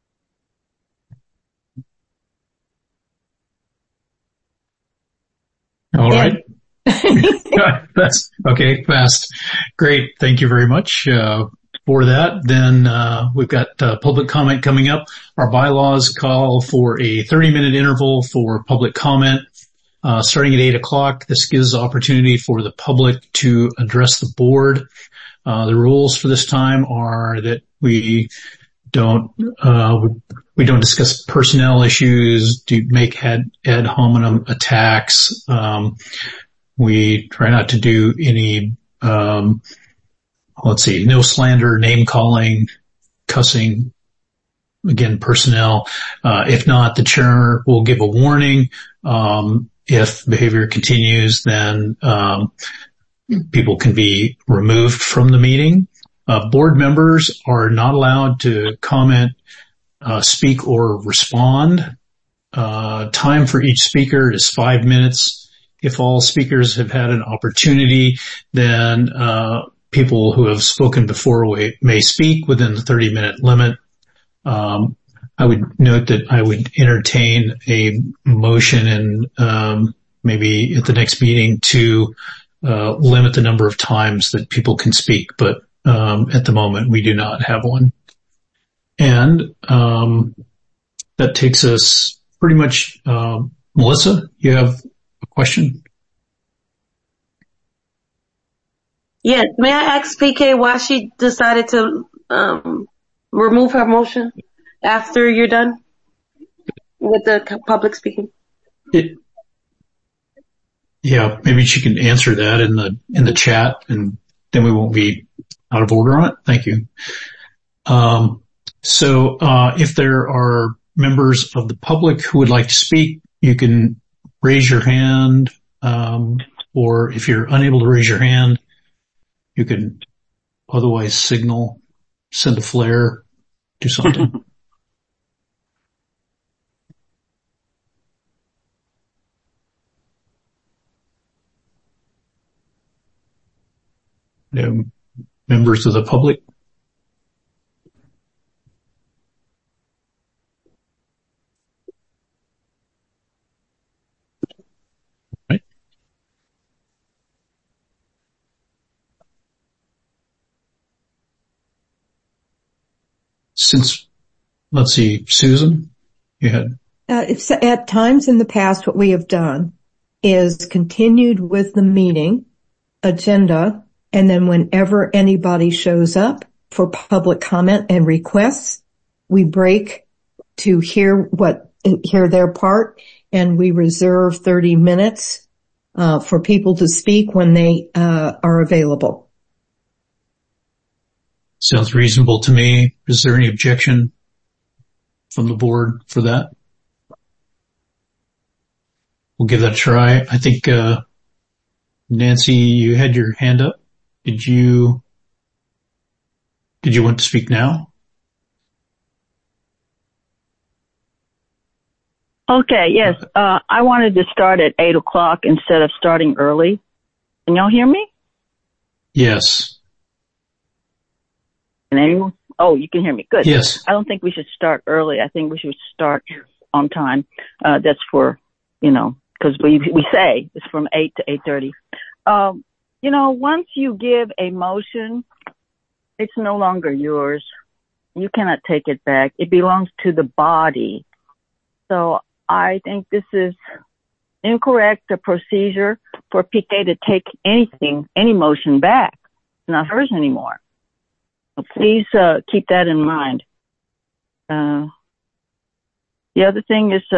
All right. That's okay. Fast. Great. Thank you very much. for that, then we've got public comment coming up. Our bylaws call for a 30-minute interval for public comment. Starting at 8 o'clock, this gives opportunity for the public to address the board. The rules for this time are that we don't discuss personnel issues, make ad hominem attacks. We try not to do any, no slander, name calling, cussing, again, personnel. If not, the chair will give a warning. If behavior continues, then people can be removed from the meeting. Board members are not allowed to comment, speak, or respond. Time for each speaker is 5 minutes. If all speakers have had an opportunity, then people who have spoken before may speak within the 30-minute limit. I would note that I would entertain a motion and maybe at the next meeting to limit the number of times that people can speak, but at the moment we do not have one. And that takes us pretty much, Melissa, you have a question? Yes. May I ask PK why she decided to remove her motion after you're done with the public speaking? Yeah, maybe she can answer that in the chat, and then we won't be out of order on it. Thank you. So if there are members of the public who would like to speak, you can raise your hand, or if you're unable to raise your hand, you can otherwise signal, send a flare, do something. No members of the public? Right. Let's see, Susan, you had. At times in the past, what we have done is continued with the meeting agenda, and then whenever anybody shows up for public comment and requests, we break to hear their part, and we reserve 30 minutes for people to speak when they are available. Sounds reasonable to me. Is there any objection from the board for that? We'll give that a try. I think, Nancy, you had your hand up. Did you want to speak now? Okay, yes. I wanted to start at 8 o'clock instead of starting early. Can y'all hear me? Yes. Can anyone? Oh, you can hear me. Good. Yes. I don't think we should start early. I think we should start on time. That's for, because we say it's from 8 to 8:30. Once you give a motion, it's no longer yours. You cannot take it back. It belongs to the body. So I think this is incorrect, a procedure for PK to take any motion back. It's not hers anymore. So please keep that in mind. The other thing is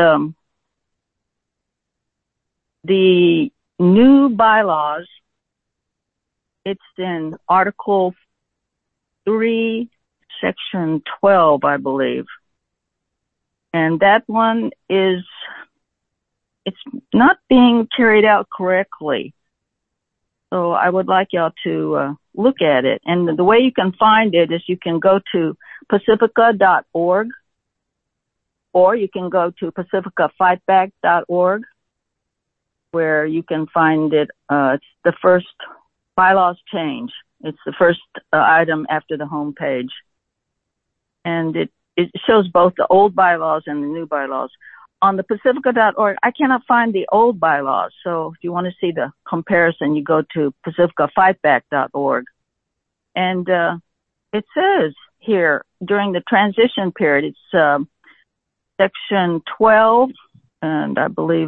the new bylaws. It's in Article 3, Section 12, I believe. And that one it's not being carried out correctly. So I would like y'all to look at it. And the way you can find it is you can go to pacifica.org, or you can go to pacificafightback.org, where you can find it. It's the first bylaws change. It's the first item after the home page. And it shows both the old bylaws and the new bylaws. On the pacifica.org, I cannot find the old bylaws. So if you want to see the comparison, you go to pacificafightback.org. And it says here during the transition period, it's section 12, and I believe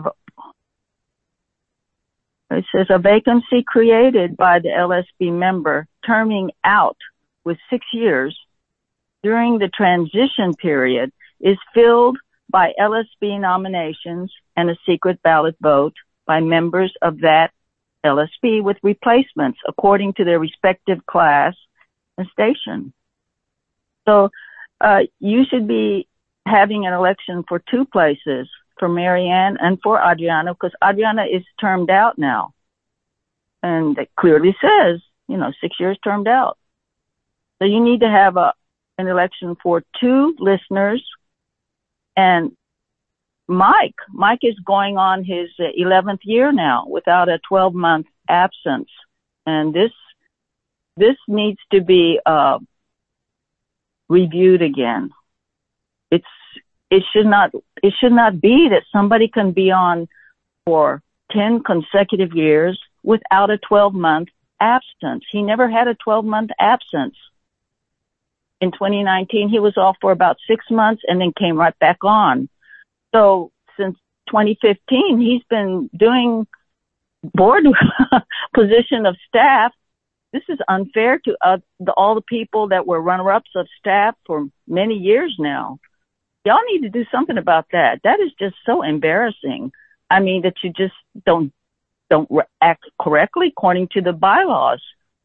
it says a vacancy created by the LSB member terming out with 6 years during the transition period is filled by LSB nominations and a secret ballot vote by members of that LSB with replacements according to their respective class and station. So you should be having an election for 2 places, for Marianne and for Adriana, because Adriana is termed out now. And it clearly says, 6 years termed out. So you need to have an election for 2 listeners. And Mike is going on his 11th year now without a 12-month absence. And this needs to be reviewed again. It should not be that somebody can be on for 10 consecutive years without a 12-month absence. He never had a 12-month absence. In 2019, he was off for about 6 months and then came right back on. So since 2015, he's been doing board position of staff. This is unfair to all the people that were runner-ups of staff for many years now. Y'all need to do something about that. That is just so embarrassing. I mean, that you just don't act correctly according to the bylaws.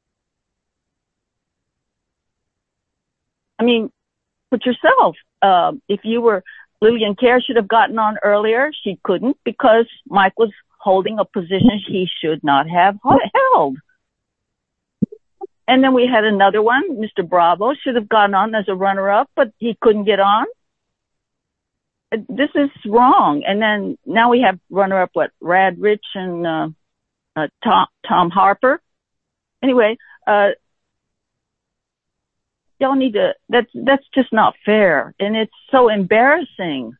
I mean, put yourself, if you were, Lillian Kerr should have gotten on earlier. She couldn't because Mike was holding a position he should not have held. And then we had another one, Mr. Bravo should have gotten on as a runner-up, but he couldn't get on. This is wrong. And then now we have runner-up, Rad Rich and Tom Harper. Anyway, y'all need to, that's just not fair. And it's so embarrassing.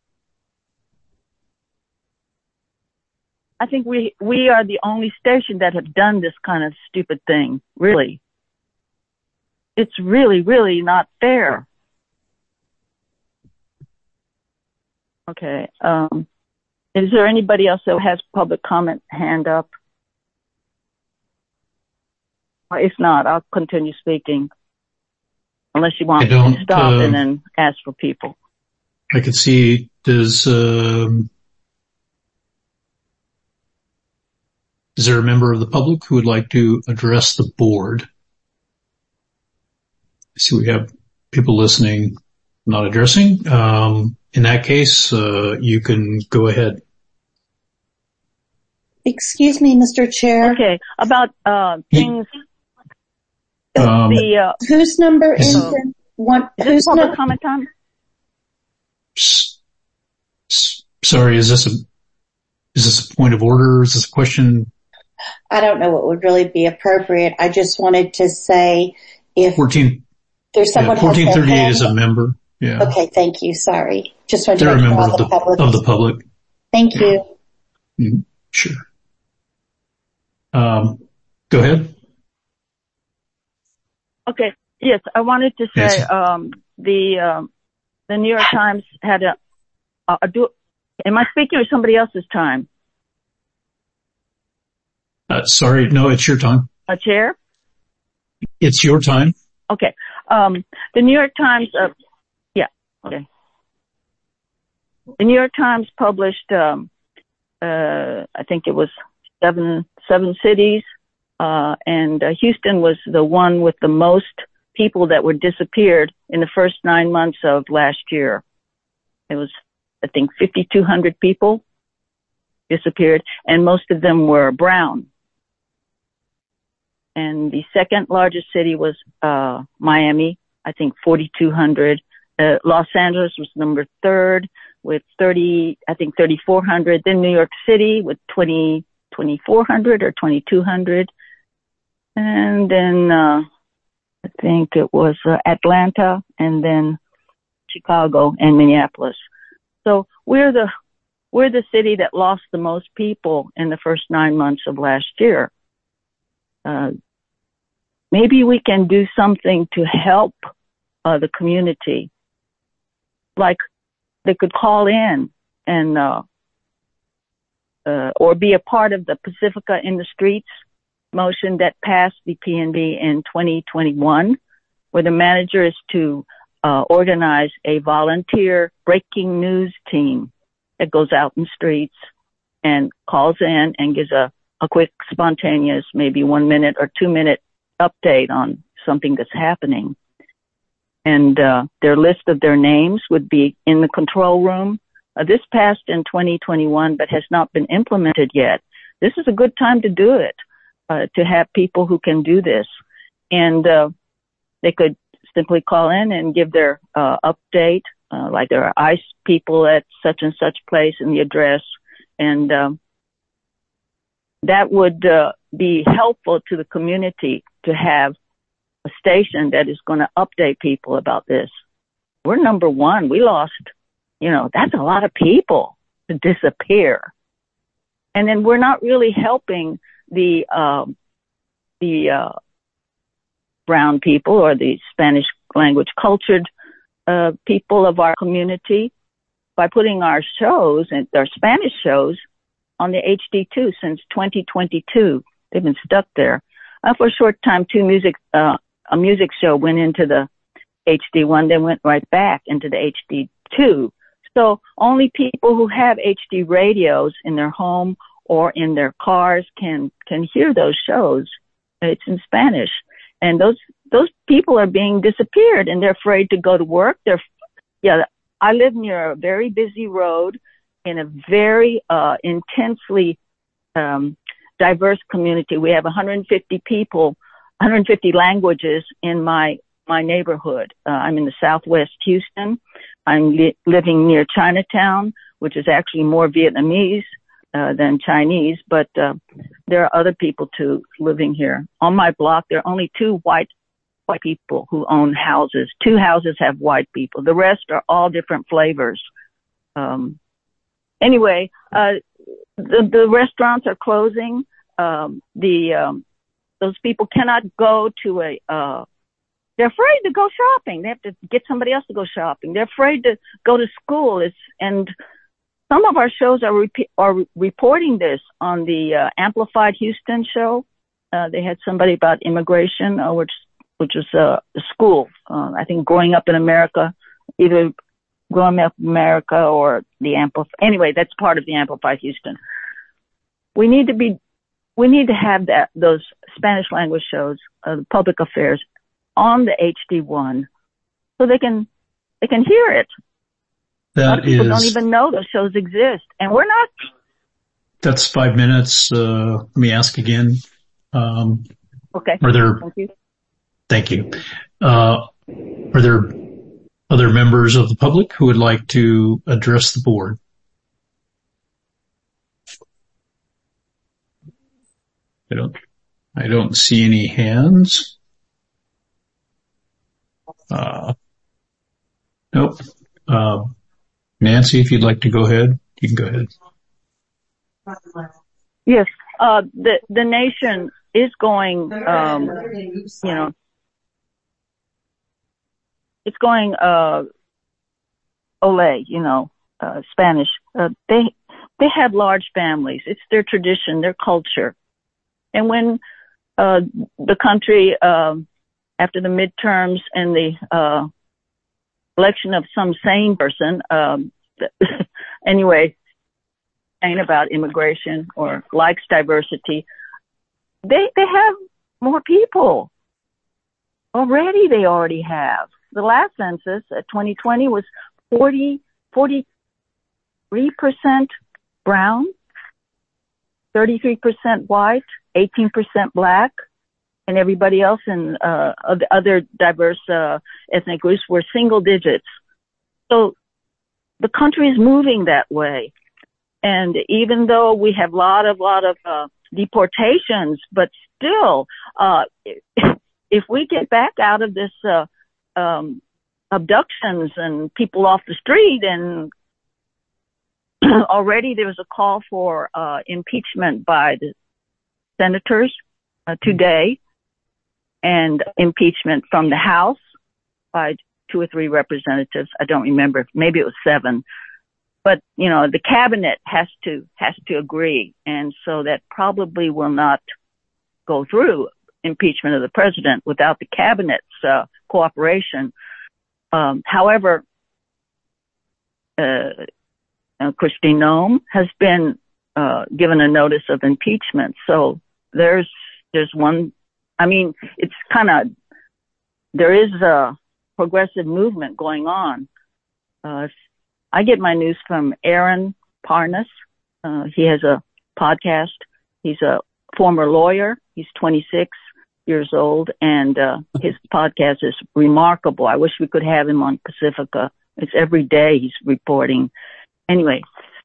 I think we are the only station that have done this kind of stupid thing. Really. It's really, really not fair. Okay. Is there anybody else that has public comment hand up? If not, I'll continue speaking. Unless you want me to stop and then ask for people. I can see, is there a member of the public who would like to address the board? I see we have people listening, not addressing. In that case, you can go ahead. Excuse me, Mr. Chair. Okay, about things. Whose number is whose public comment time? Sorry, is this a point of order? Is this a question? I don't know what would really be appropriate. I just wanted to say if there's someone 1438 is a member. Yeah. Okay, thank you. Sorry. Just wanted They're to a member of the public. Thank you. Sure. Go ahead. Okay. Yes, I wanted to say the New York Times had am I speaking or somebody else's time? Sorry, no, it's your time. A chair? It's your time. Okay. The New York Times, okay. The New York Times published, I think it was seven cities, and Houston was the one with the most people that were disappeared in the first 9 months of last year. It was, I think, 5,200 people disappeared, and most of them were brown. And the second largest city was Miami, I think 4,200. Los Angeles was number third with 3,400. Then New York City with 2,400 or 2,200. And then I think it was Atlanta, and then Chicago and Minneapolis. So we're the city that lost the most people in the first 9 months of last year. maybe we can do something to help the community. Like they could call in and or be a part of the Pacifica in the Streets motion that passed the PNB in 2021, where the manager is to organize a volunteer breaking news team that goes out in the streets and calls in and gives a quick, spontaneous, maybe 1 minute or 2 minute update on something that's happening. And their list of their names would be in the control room. This passed in 2021, but has not been implemented yet. This is a good time to do it, to have people who can do this. And they could simply call in and give their update, like there are ICE people at such and such place in the address. And that would be helpful to the community to have a station that is going to update people about this. We're number one. We lost, that's a lot of people to disappear. And then we're not really helping the brown people or the Spanish language cultured people of our community by putting our shows and our Spanish shows on the HD2 since 2022. They've been stuck there. For a short time, a music show went into the HD1, then went right back into the HD2. So only people who have HD radios in their home or in their cars can hear those shows. It's in Spanish. And those people are being disappeared and they're afraid to go to work. I live near a very busy road in a very intensely diverse community. We have 150 people, 150 languages in my neighborhood. I'm in the Southwest Houston. I'm living near Chinatown, which is actually more Vietnamese than Chinese, but there are other people too living here. On my block, there are only 2 white people who own houses. 2 houses have white people. The rest are all different flavors. Anyway, the restaurants are closing. Those people cannot go to they're afraid to go shopping. They have to get somebody else to go shopping. They're afraid to go to school. And some of our shows are reporting this on the Amplified Houston show. They had somebody about immigration, which is a school. I think Growing Up in America, either Growing Up in America or the Anyway, that's part of the Amplified Houston. We need to have those Spanish language shows, public affairs, on the HD1, so they can hear it. A lot of people don't even know those shows exist, and we're not. That's 5 minutes. Let me ask again. Okay. Thank you. Thank you. Are there other members of the public who would like to address the board? I don't see any hands. Nope. Nancy, if you'd like to go ahead, you can go ahead. Yes. The nation is going, it's going, ole, Spanish. They have large families. It's their tradition, their culture. And when, the country, after the midterms and the, election of some sane person, anyway, ain't about immigration or likes diversity. They have more people. They already have. The last census at 2020 was 43% brown, 33% white, 18% black, and everybody else in other diverse ethnic groups were single digits. So the country is moving that way. And even though we have a lot of deportations, but still, if we get back out of this abductions and people off the street, and already there was a call for impeachment by the senators today. and impeachment from the House by 2 or 3 representatives. I don't remember. Maybe it was 7. But, the cabinet has to agree. And so that probably will not go through, impeachment of the president, without the cabinet's cooperation. However, Christine Noem has been given a notice of impeachment. So there's one. I mean, it's there is a progressive movement going on. I get my news from Aaron Parnas. He has a podcast. He's a former lawyer. He's 26 years old, and his podcast is remarkable. I wish we could have him on Pacifica. It's every day he's reporting. Anyway,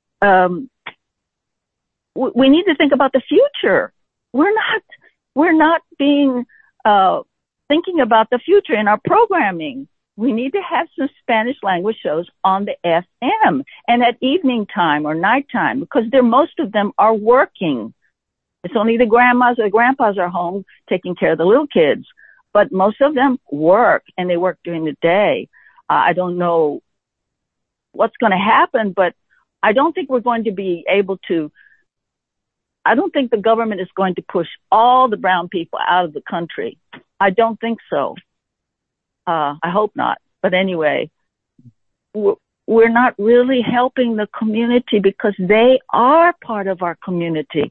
we need to think about the future. We're not being thinking about the future in our programming. We need to have some Spanish language shows on the FM and at evening time or nighttime, because most of them are working. It's only the grandmas or grandpas are home taking care of the little kids, but most of them work, and they work during the day. I don't know what's going to happen, but I don't think we're going to be able to. I don't think the government is going to push all the brown people out of the country. I don't think so. I hope not. But anyway, we're not really helping the community because they are part of our community.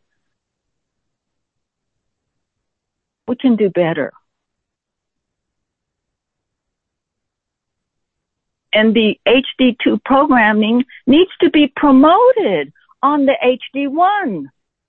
We can do better. And the HD2 programming needs to be promoted on the HD1.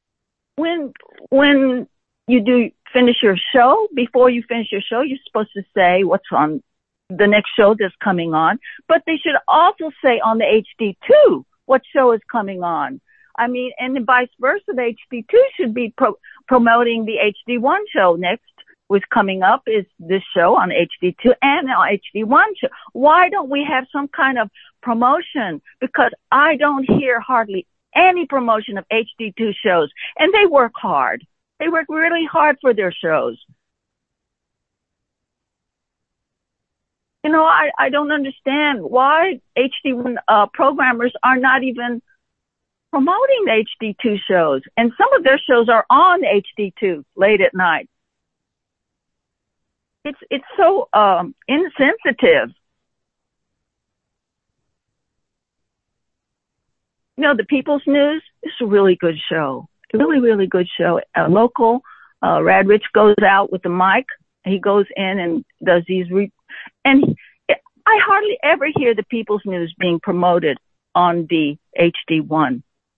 When you finish your show, before you finish your show, you're supposed to say what's on the next show that's coming on, but they should also say on the HD2 what show is coming on. I mean, and vice versa, the HD2 should be promoting the HD1 show. Next, what's coming up is this show on HD2 and on HD1 show. Why don't we have some kind of promotion? Because I don't hear hardly any promotion of HD2 shows, and they work hard. They work really hard for their shows. I don't understand why HD1 programmers are not even promoting the HD2 shows. And some of their shows are on HD2 late at night. It's so insensitive. The People's News is a really good show. Really, really good show. Local, Radrich goes out with the mic. He goes in and does these and I hardly ever hear the People's News being promoted on the HD1.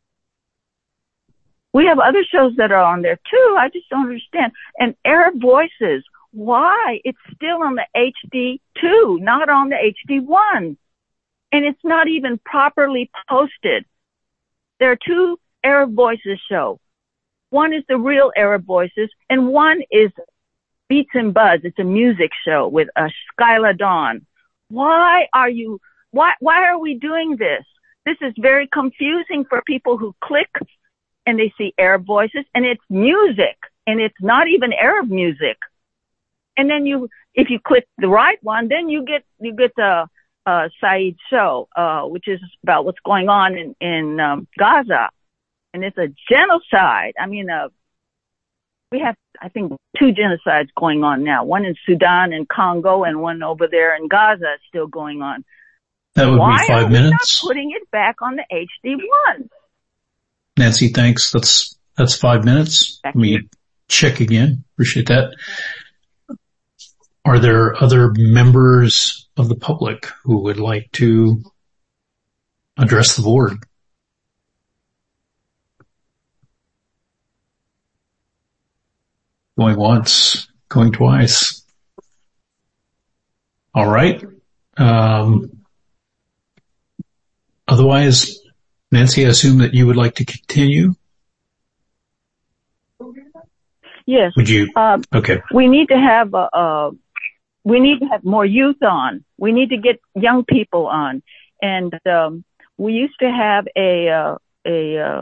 We have other shows that are on there too. I just don't understand. And Arab Voices, why? It's still on the HD2, not on the HD1. And it's not even properly posted. There are 2 Arab Voices shows. One is the real Arab Voices, and one is Beats and Buzz. It's a music show with Skyla Dawn. Why are we doing this? This is very confusing for people who click and they see Arab Voices, and it's music, and it's not even Arab music. And then if you click the right one, then you get the Saeed show, which is about what's going on in Gaza. And it's a genocide. I mean, we have, I think, 2 genocides going on now. One in Sudan and Congo, and one over there in Gaza is still going on. That would be 5 minutes. Why are we not putting it back on the HD1? Nancy, thanks. That's 5 minutes. Let me check again. Appreciate that. Are there other members of the public who would like to address the board? Going once, going twice. All right. Otherwise, Nancy, I assume that you would like to continue? Yes. Would you? Okay. We need to have more youth on. We need to get young people on. And we used to have a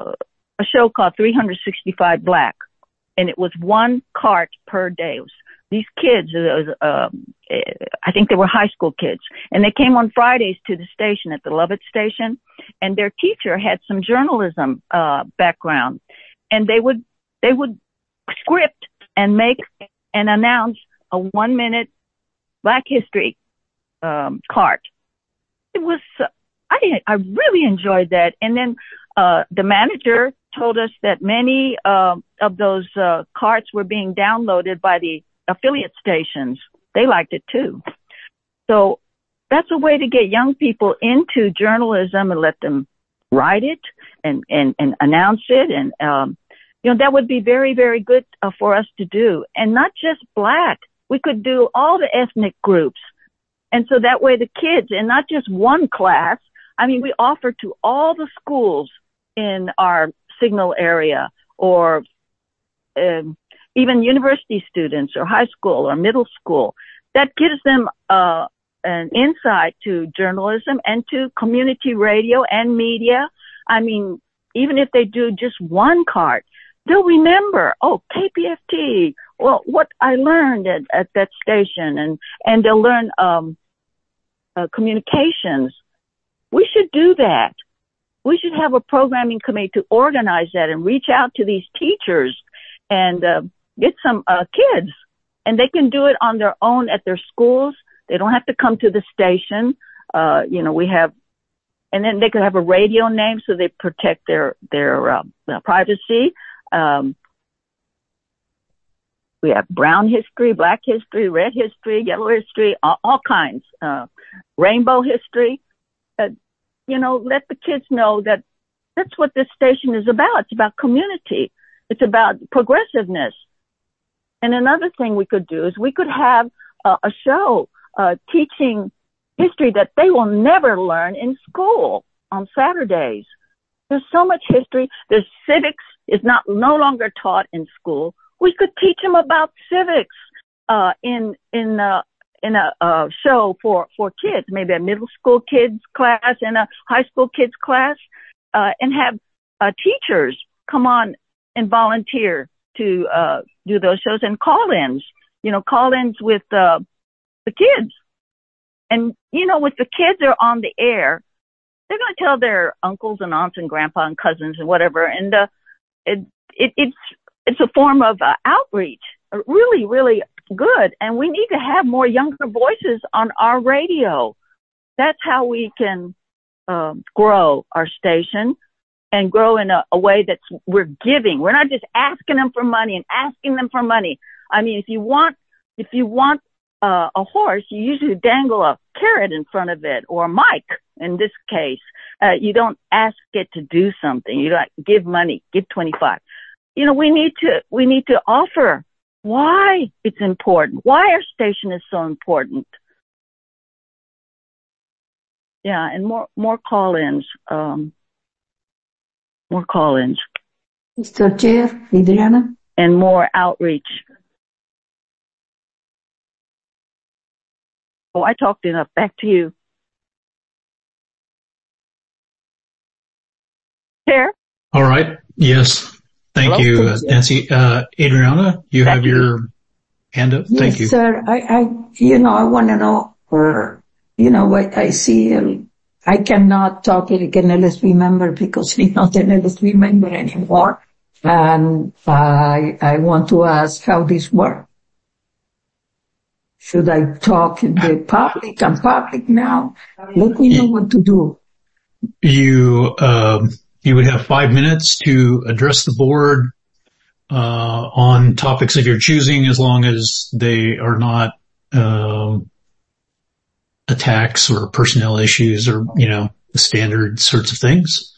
show called 365 Black, and it was 1 cart per day. It was these kids, I think they were high school kids, and they came on Fridays to the station at the Lovett station, and their teacher had some journalism background, and they would script and make and announce a 1-minute Black History cart. It was I really enjoyed that. And then the manager told us that many of those carts were being downloaded by the affiliate stations. They liked it too. So that's a way to get young people into journalism and let them write it and announce it. And, that would be very, very good for us to do. And not just Black. We could do all the ethnic groups. And so that way the kids, and not just one class, I mean, we offer to all the schools in our Signal area, or even university students or high school or middle school. That gives them an insight to journalism and to community radio and media. I mean, even if they do just one cart, they'll remember, KPFT, well, what I learned at that station, and they'll learn communications. We should do that. We should have a programming committee to organize that and reach out to these teachers and get some kids. And they can do it on their own at their schools. They don't have to come to the station. We have, and then they could have a radio name so they protect their privacy. We have brown history, Black history, red history, yellow history, all kinds, rainbow history. Let the kids know that that's what this station is about. It's about community. It's about progressiveness. And another thing we could do is we could have a show teaching history that they will never learn in school on Saturdays. There's so much history. There's civics is no longer taught in school. We could teach them about civics in a show for kids, maybe a middle school kids class and a high school kids class, and have teachers come on and volunteer to do those shows, and call-ins with the kids. And with the kids are on the air, they're going to tell their uncles and aunts and grandpa and cousins and whatever, and it's a form of outreach, really, really good. And we need to have more younger voices on our radio. That's how we can grow our station and grow in a way that we're giving. We're not just asking them for money and asking them for money. I mean, if you want a horse, you usually dangle a carrot in front of it, or a mic in this case. You don't ask it to do something. You don't give money, give 25. We need to offer why it's important, why our station is so important. Yeah, and more call-ins. More call-ins. Mr. Chair, Adriana? And more outreach. I talked enough. Back to you. Chair? All right. Yes. Thank you, Nancy. Adriana, you have your hand up. Thank you. Yes, sir. I want to know, what I see. I cannot talk like an LSB member because I'm not an LSB member anymore. And I want to ask how this works. Should I talk in the public? I'm public now. Let me know what to do. You would have 5 minutes to address the board on topics of your choosing, as long as they are not attacks or personnel issues or, the standard sorts of things.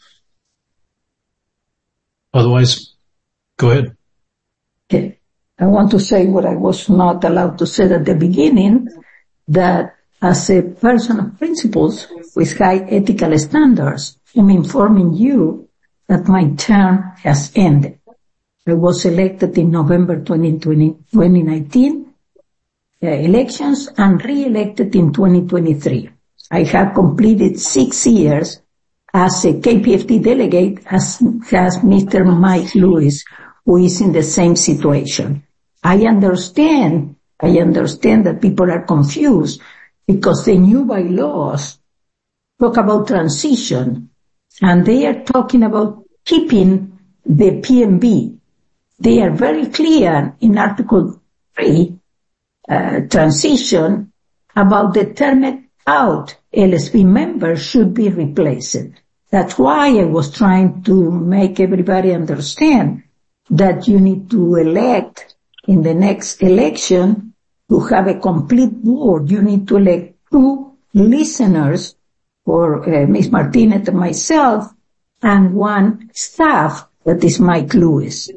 Otherwise, go ahead. Okay. I want to say what I was not allowed to say at the beginning, that as a person of principles with high ethical standards, I'm informing you that my term has ended. I was elected in November 2019 elections and re-elected in 2023. I have completed 6 years as a KPFT delegate, as has Mr. Mike Lewis, who is in the same situation. I understand I understand that people are confused because the new bylaws talk about transition, and they are talking about keeping the PMB. They are very clear in Article 3, transition, about the termed out LSP members should be replaced. That's why I was trying to make everybody understand that you need to elect in the next election to have a complete board. You need to elect 2 listeners for Ms. Martinez and myself, and 1 staff, that is Mike Lewis.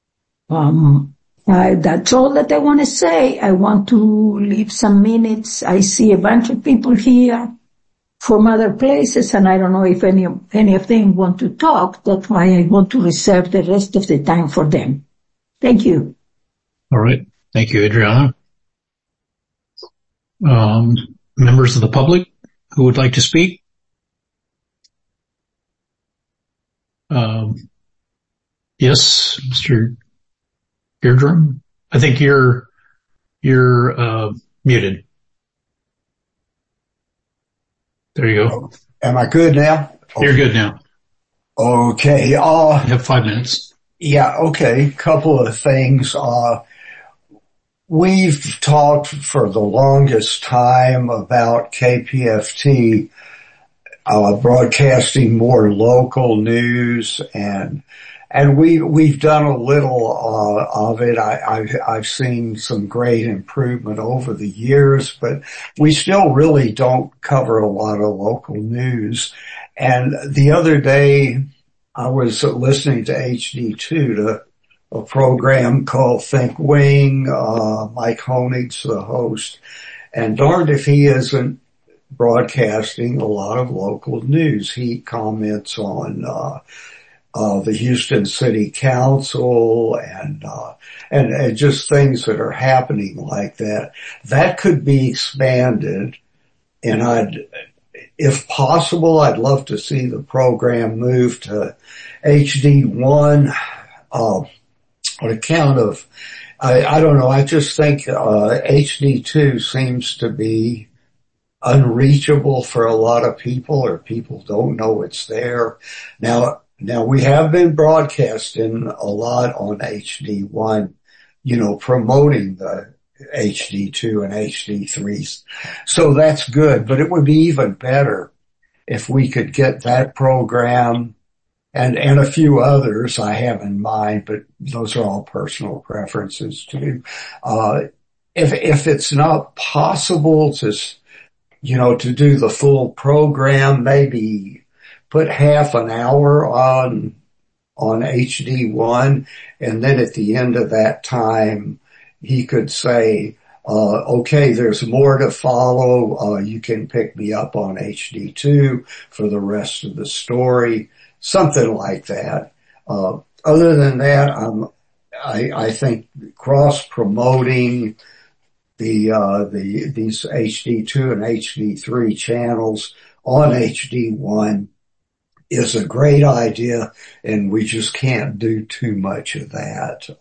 That's all that I want to say. I want to leave some minutes. I see a bunch of people here from other places, and I don't know if any of them want to talk. That's why I want to reserve the rest of the time for them. Thank you. All right. Thank you, Adriana. Members of the public who would like to speak? Yes, Mr. Eardrum? I think you're muted. There you go. Am I good now? You're good now. Okay. You have 5 minutes. Yeah, okay. Couple of things. We've talked for the longest time about KPFT broadcasting more local news, and we've done a little of it. I've seen some great improvement over the years, but we still really don't cover a lot of local news. And the other day I was listening to HD2 to a program called Think Wing. Mike Honig's the host, and darned if he isn't broadcasting a lot of local news. He comments on the Houston City Council and just things that are happening like that. That could be expanded, and if possible, I'd love to see the program move to HD1 on account of, I don't know, I just think HD2 seems to be unreachable for a lot of people, or people don't know it's there. Now we have been broadcasting a lot on HD1, promoting the HD2 and HD3s. So that's good, but it would be even better if we could get that program and a few others I have in mind, but those are all personal preferences too. If it's not possible to do the full program, maybe put half an hour on HD1, and then at the end of that time, he could say, okay, there's more to follow. You can pick me up on HD2 for the rest of the story. Something like that. Other than that, I think cross-promoting these HD2 and HD3 channels on HD1 is a great idea, and we just can't do too much of that.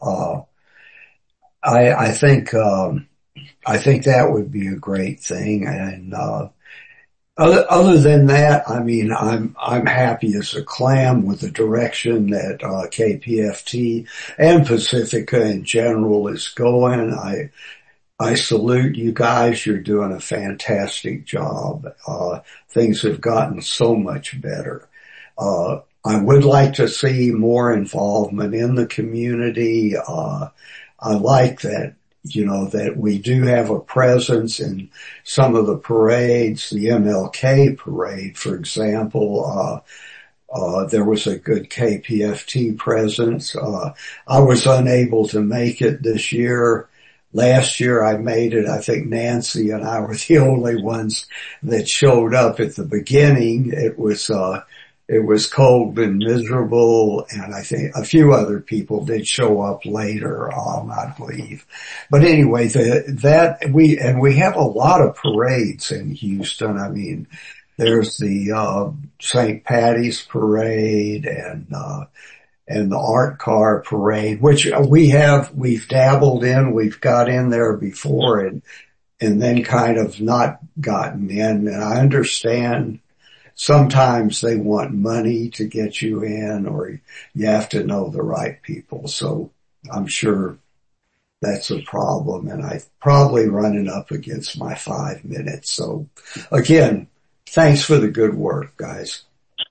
I think that would be a great thing, and other than that, I mean, I'm happy as a clam with the direction that KPFT and Pacifica in general is going. I salute you guys. You're doing a fantastic job. Things have gotten so much better. I would like to see more involvement in the community. I like that, that we do have a presence in some of the parades. The MLK parade, for example, there was a good KPFT presence. I was unable to make it this year. Last year I made it. I think Nancy and I were the only ones that showed up at the beginning. It was cold and miserable, and I think a few other people did show up later, I believe. But anyway, we have a lot of parades in Houston. I mean, there's the St. Patty's parade, and and the art car parade, which we've dabbled in, we've got in there before and then kind of not gotten in. And I understand sometimes they want money to get you in, or you have to know the right people. So I'm sure that's a problem, and I'm probably running up against my 5 minutes. So again, thanks for the good work, guys.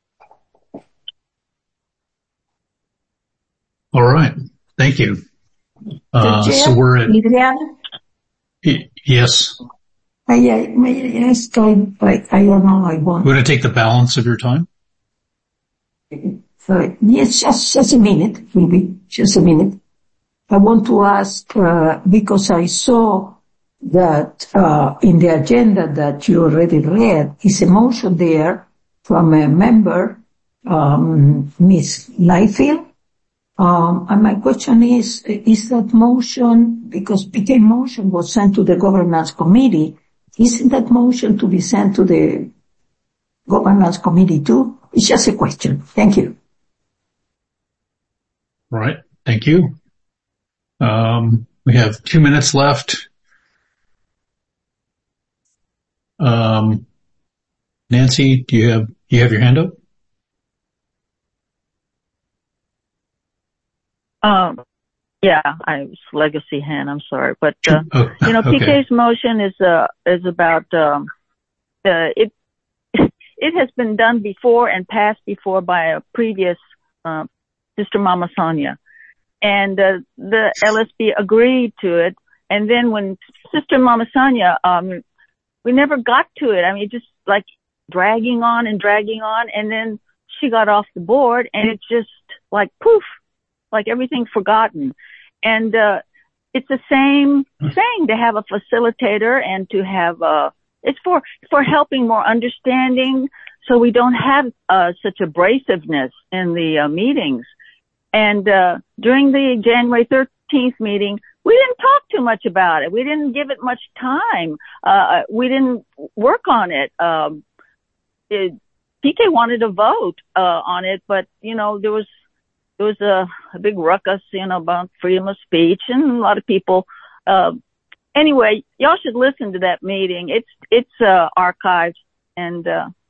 All right. Thank you. So we're at... Yes. May I ask, I don't know, I want... You want to take the balance of your time? Yes, just a minute, maybe, just a minute. I want to ask, because I saw that in the agenda that you already read, is a motion there from a member, Ms. Lightfield. And my question is that motion, because PK motion was sent to the governance committee, isn't that motion to be sent to the governance committee too? It's just a question. Thank you. All right. Thank you. We have 2 minutes left. Nancy, do you have your hand up? Yeah, I was legacy hand. I'm sorry, but okay. PK's motion is about it. It has been done before and passed before by a previous Sister Mama Sonia, and the LSB agreed to it. And then when Sister Mama Sonia, we never got to it. I mean, just like dragging on, and then she got off the board, and it's just like poof. Like everything forgotten. And, it's the same thing to have a facilitator and to have, it's for helping more understanding so we don't have, such abrasiveness in the, meetings. And, during the January 13th meeting, we didn't talk too much about it. We didn't give it much time. We didn't work on it. PK wanted to vote, on it, but, there was a big ruckus, about freedom of speech, and a lot of people, anyway, y'all should listen to that meeting. It's archived, and,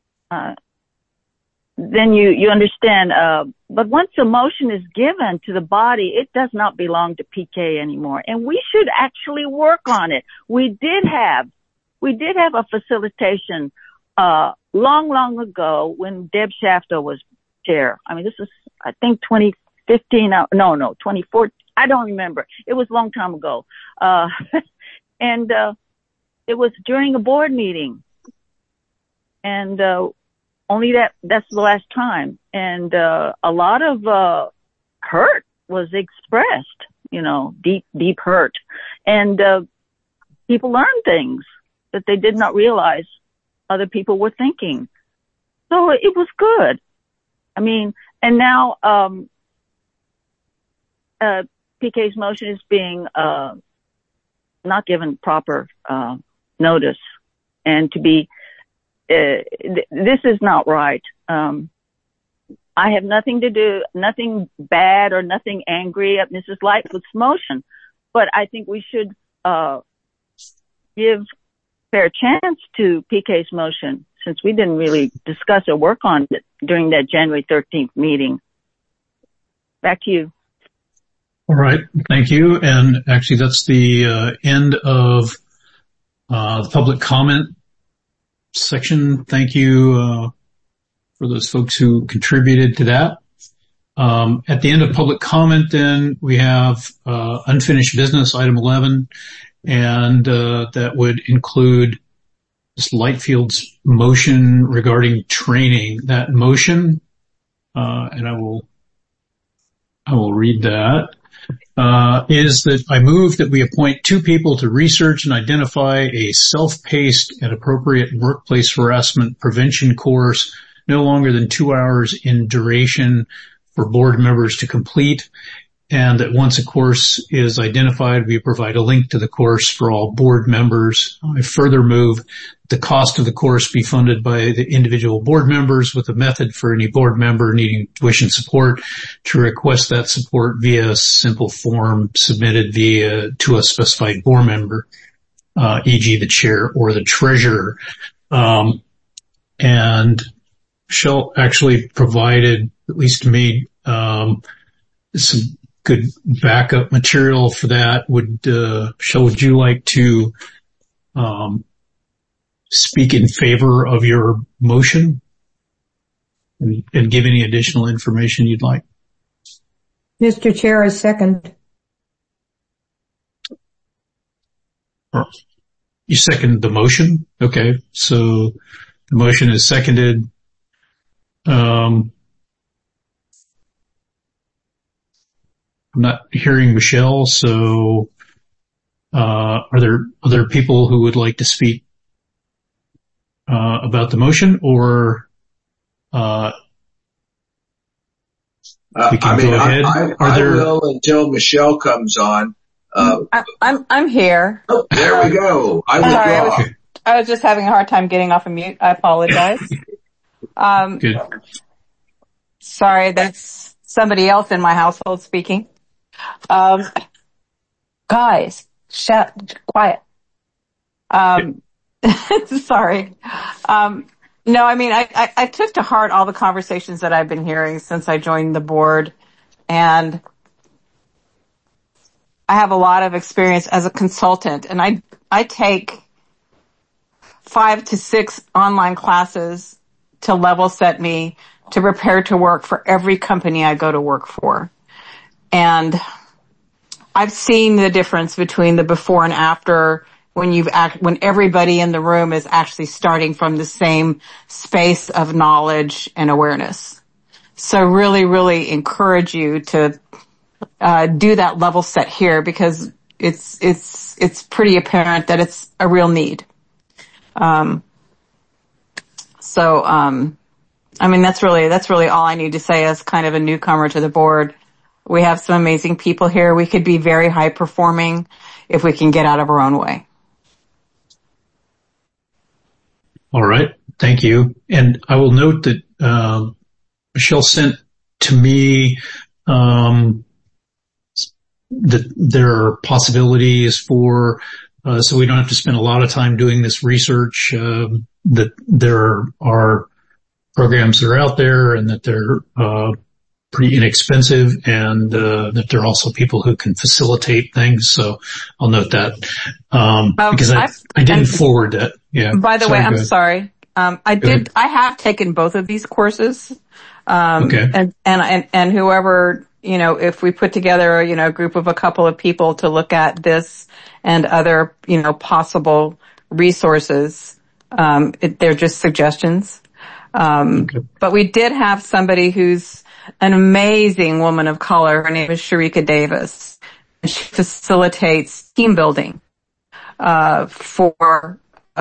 then you understand, but once a motion is given to the body, it does not belong to PK anymore, and we should actually work on it. We did have a facilitation, long ago when Deb Shafto was chair. I mean, this is, I think 2015, no, 2014. I don't remember. It was a long time ago. And, it was during a board meeting, and, only that's the last time. And, a lot of, hurt was expressed, deep hurt. And, people learned things that they did not realize other people were thinking. So it was good. I mean, and now, PK's motion is being, not given proper, notice, and to be, this is not right. I have nothing bad or nothing angry at Mrs. Lightfoot's motion, but I think we should, give fair chance to PK's motion, since we didn't really discuss or work on it during that January 13th meeting. Back to you. All right. Thank you. And actually, that's the end of the public comment section. Thank you for those folks who contributed to that. At the end of public comment, then, we have unfinished business, item 11, and that would include Ms. Lightfield's motion regarding training. That motion, and I will read that, is that I move that we appoint 2 people to research and identify a self-paced and appropriate workplace harassment prevention course no longer than 2 hours in duration for board members to complete, and that once a course is identified, we provide a link to the course for all board members. I further move the cost of the course be funded by the individual board members, with a method for any board member needing tuition support to request that support via a simple form submitted to a specified board member, e.g. the chair or the treasurer. And Michelle actually provided, at least to me, some good backup material for that. Michelle, would you like to speak in favor of your motion and give any additional information you'd like? Mr. Chair, I second. You second the motion? Okay, so the motion is seconded. I'm not hearing Michelle, so are there other people who would like to speak about the motion, or we can go ahead? I will until Michelle comes on. I'm here. Oh, there we go. I was just having a hard time getting off of mute. I apologize. Good. Sorry, that's somebody else in my household speaking. Guys, quiet. Sorry. No, I mean, I took to heart all the conversations that I've been hearing since I joined the board, and I have a lot of experience as a consultant, and I take 5 to 6 online classes to level set me to prepare to work for every company I go to work for. And I've seen the difference between the before and after when everybody in the room is actually starting from the same space of knowledge and awareness. So really, really encourage you to do that level set here, because it's pretty apparent that it's a real need. I mean, that's really all I need to say as kind of a newcomer to the board. We have some amazing people here. We could be very high performing if we can get out of our own way. All right. Thank you. And I will note that Michelle sent to me that there are possibilities for, so we don't have to spend a lot of time doing this research, that there are programs that are out there and that they're pretty inexpensive, and that there are also people who can facilitate things. So I'll note that because I didn't forward that. Yeah. By the way, I'm sorry. I have taken both of these courses. Okay. And whoever, if we put together, a group of a couple of people to look at this and other, possible resources, they're just suggestions. But we did have somebody who's an amazing woman of color. Her name is Sharika Davis. And she facilitates team building, for,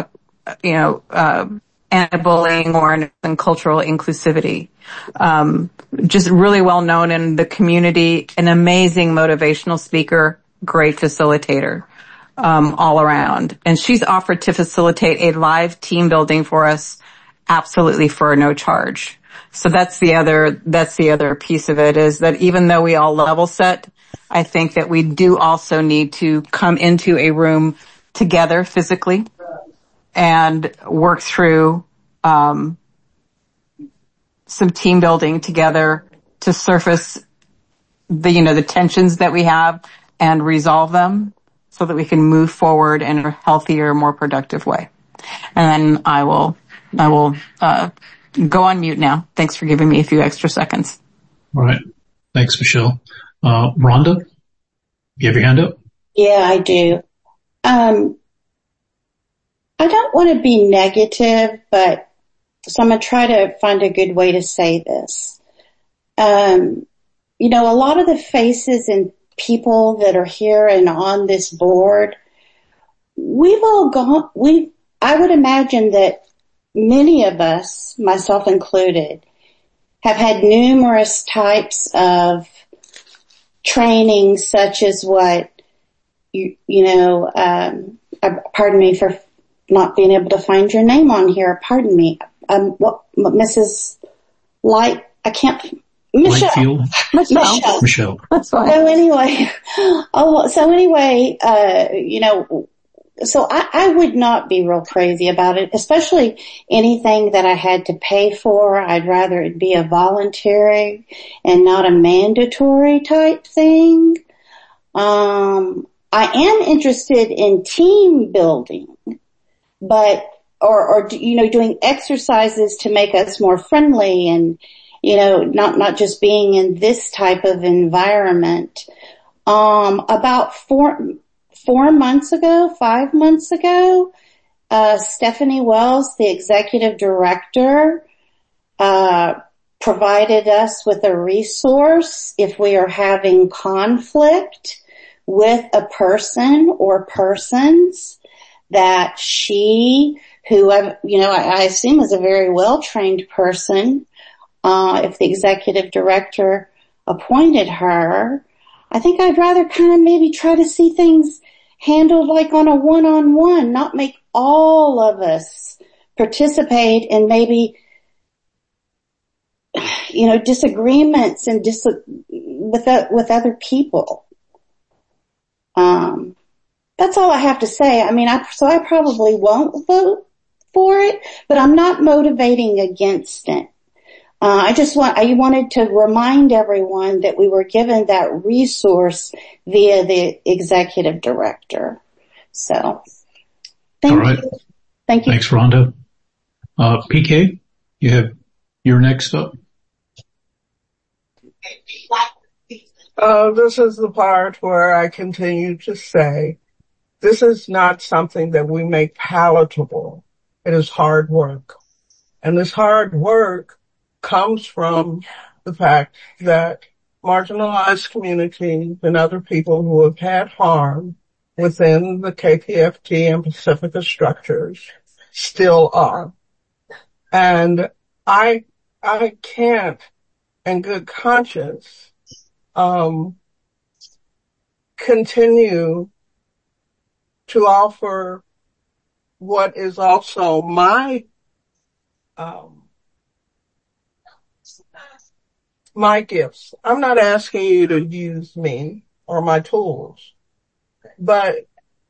anti-bullying or cultural inclusivity. Just really well known in the community, an amazing motivational speaker, great facilitator, all around. And she's offered to facilitate a live team building for us, absolutely for no charge. So that's the other piece of it, is that even though we all level set, I think that we do also need to come into a room together physically and work through some team building together to surface the tensions that we have and resolve them so that we can move forward in a healthier, more productive way. And then I will go on mute now. Thanks for giving me a few extra seconds. All right. Thanks, Michelle. Rhonda, you have your hand up? Yeah, I do. I don't want to be negative, but so I'm going to try to find a good way to say this. A lot of the faces and people that are here and on this board, I would imagine that many of us, myself included, have had numerous types of training, such as what, pardon me for not being able to find your name on here. Pardon me. What Mrs. Light? I can't. Michelle. Michelle. That's fine. So anyway, so I would not be real crazy about it, especially anything that I had to pay for. I'd rather it be a voluntary and not a mandatory type thing. I am interested in team building, but, or doing exercises to make us more friendly and, not just being in this type of environment. About 5 months ago, Stephanie Wells, the executive director, provided us with a resource if we are having conflict with a person or persons that who I assume is a very well-trained person, if the executive director appointed her. I think I'd rather kind of maybe try to see things handled like on a one-on-one, not make all of us participate in maybe, disagreements and with other people. That's all I have to say. I mean, I probably won't vote for it, but I'm not motivating against it. I wanted to remind everyone that we were given that resource via the executive director. So, thank you. Thank you. Thanks, Rhonda. PK, you're next up. This is the part where I continue to say, this is not something that we make palatable. It is hard work. And this hard work comes from the fact that marginalized communities and other people who have had harm within the KPFT and Pacifica structures still are. And I can't, in good conscience, continue to offer what is also my gifts. I'm not asking you to use me or my tools, but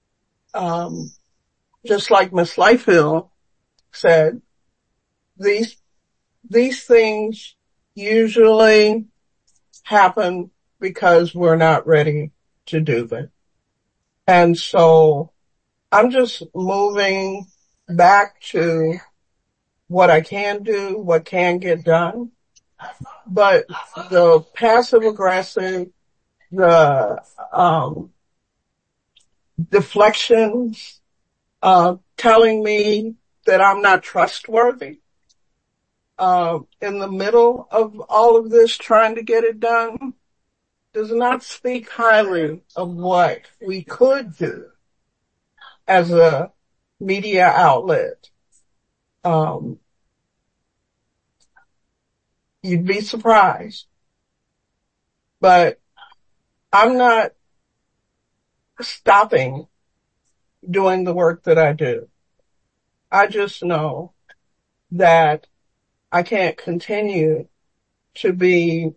just like Ms. Lightfield said, these things usually happen because we're not ready to do them. And so I'm just moving back to what I can do, what can get done. But the passive aggressive, the deflections, telling me that I'm not trustworthy, in the middle of all of this trying to get it done does not speak highly of what we could do as a media outlet. You'd be surprised, but I'm not stopping doing the work that I do. I just know that I can't continue to be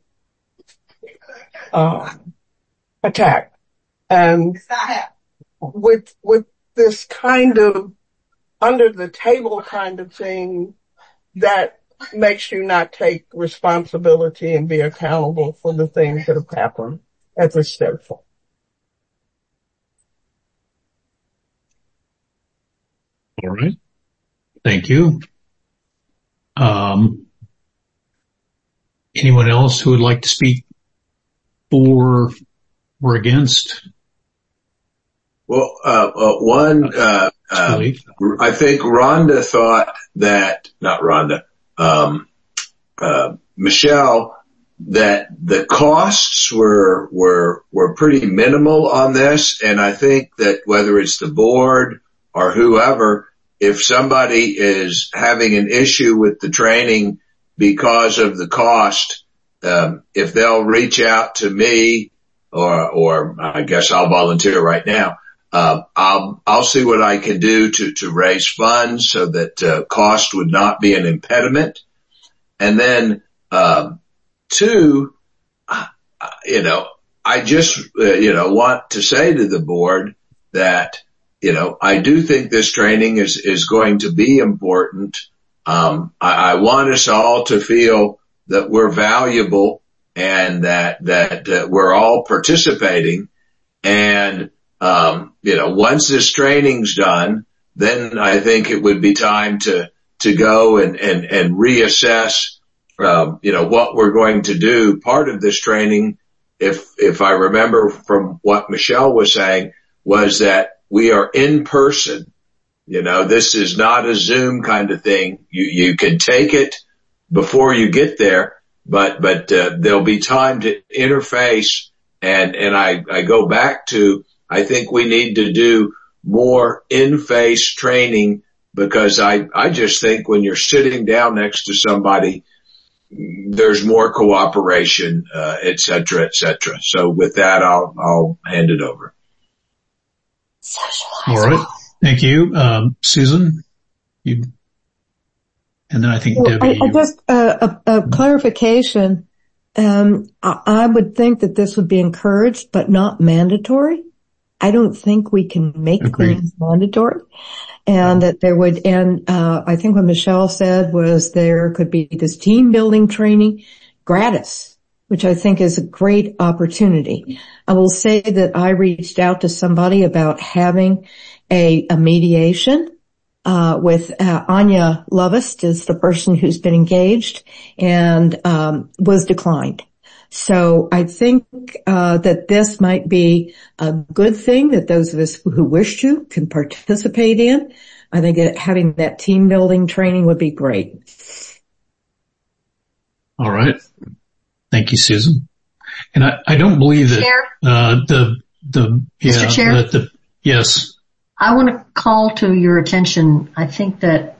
attacked. And with this kind of under the table kind of thing that makes you not take responsibility and be accountable for the things that have happened at this stage. All right. Thank you. Anyone else who would like to speak for or against? Well, I think Rhonda thought that, not Rhonda, Michelle, that the costs were pretty minimal on this. And I think that whether it's the board or whoever, if somebody is having an issue with the training because of the cost, if they'll reach out to me or I guess I'll volunteer right now, I'll see what I can do to raise funds so that cost would not be an impediment. And then, two, I just, want to say to the board that, I do think this training is going to be important. I want us all to feel that we're valuable and that we're all participating. And, once this training's done, then I think it would be time to go and reassess, what we're going to do. Part of this training, if I remember from what Michelle was saying, was that we are in person. This is not a Zoom kind of thing. You can take it before you get there, but there'll be time to interface. And I go back to, I think we need to do more in-face training, because I just think when you're sitting down next to somebody, there's more cooperation, et cetera, et cetera. So with that, I'll hand it over. All right. Thank you. Susan, and then I think Debbie. Just a clarification. I would think that this would be encouraged, but not mandatory. I don't think we can make things mandatory. And that there would, I think what Michelle said was there could be this team building training gratis, which I think is a great opportunity. I will say that I reached out to somebody about having a mediation, with, Anya Lovest is the person who's been engaged and, was declined. So I think, that this might be a good thing that those of us who wish to can participate in. I think having that team building training would be great. All right. Thank you, Susan. And I don't believe that, Mr. Chair? Yes. I want to call to your attention. I think that,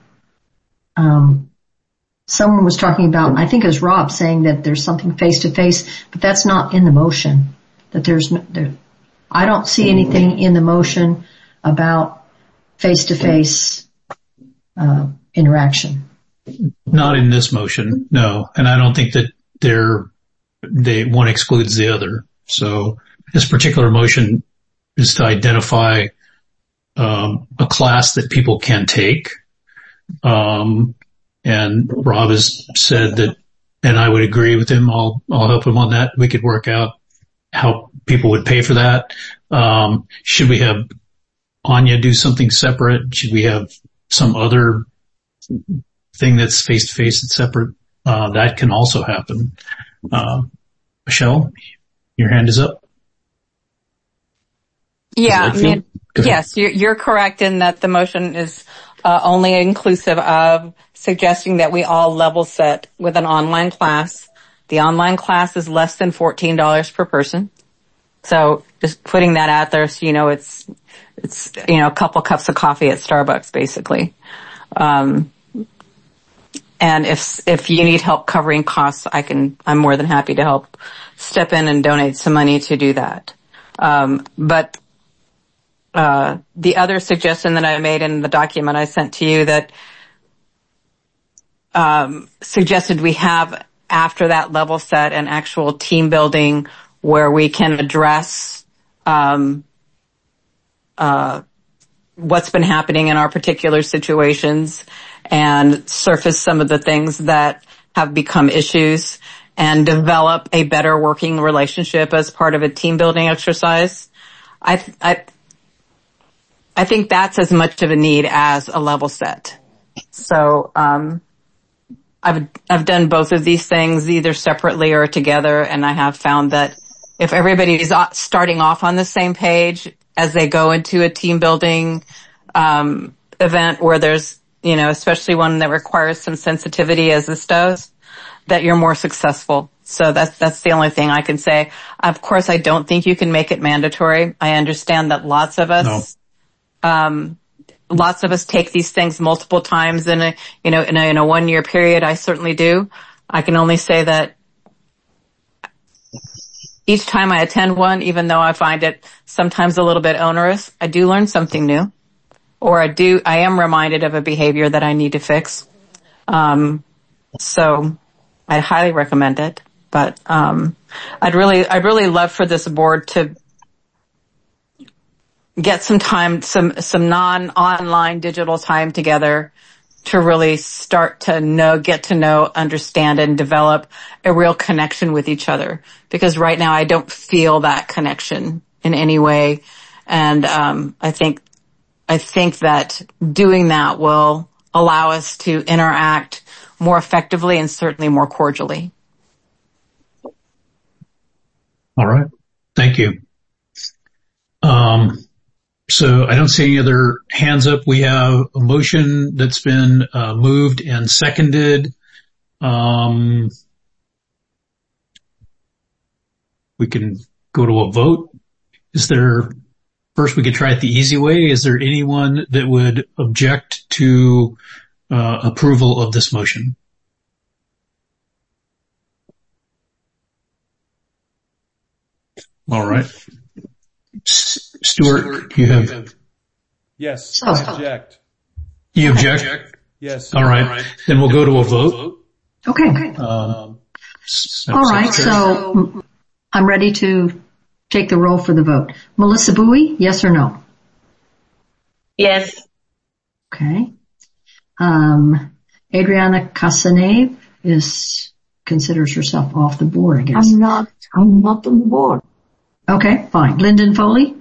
someone was talking about, I think it was Rob, saying that there's something face to face, but that's not in the motion. That I don't see anything in the motion about face to face interaction. Not in this motion, no. And I don't think that one excludes the other. So this particular motion is to identify a class that people can take. And Rob has said that, and I would agree with him. I'll help him on that. We could work out how people would pay for that. Should we have Anya do something separate? Should we have some other thing that's face to face that's separate? That can also happen. Michelle, your hand is up. Yeah, yes, you're correct in that the motion is only inclusive of suggesting that we all level set with an online class. The online class is less than $14 per person. So just putting that out there so it's a couple cups of coffee at Starbucks basically. And if you need help covering costs, I'm more than happy to help step in and donate some money to do that. But the other suggestion that I made in the document I sent to you that suggested we have, after that level set, an actual team building where we can address what's been happening in our particular situations and surface some of the things that have become issues and develop a better working relationship as part of a team building exercise. I think that's as much of a need as a level set. So, I've done both of these things either separately or together, and I have found that if everybody is starting off on the same page as they go into a team building, event where there's, especially one that requires some sensitivity as this does, that you're more successful. So that's the only thing I can say. Of course, I don't think you can make it mandatory. I understand that lots of us take these things multiple times in a 1 year period. I certainly do. I can only say that, each time I attend one, even though I find it sometimes a little bit onerous, I do learn something new, or I am reminded of a behavior that I need to fix. So I highly recommend it, but, I'd really love for this board to get some time, some non-online digital time together to really start to get to know, understand, and develop a real connection with each other. Because right now I don't feel that connection in any way. And, I think that doing that will allow us to interact more effectively and certainly more cordially. All right. Thank you. So I don't see any other hands up. We have a motion that's been moved and seconded. We can go to a vote. First we could try it the easy way. Is there anyone that would object to approval of this motion? All right. Stuart, you have... Yes, I object. You object? Yes. All right. Then we'll go to a vote. Okay. All right. So I'm ready to take the roll for the vote. Melissa Bowie, yes or no? Yes. Okay. Adriana Casanave considers herself off the board, I guess. I'm not on the board. Okay, fine. Lyndon Foley?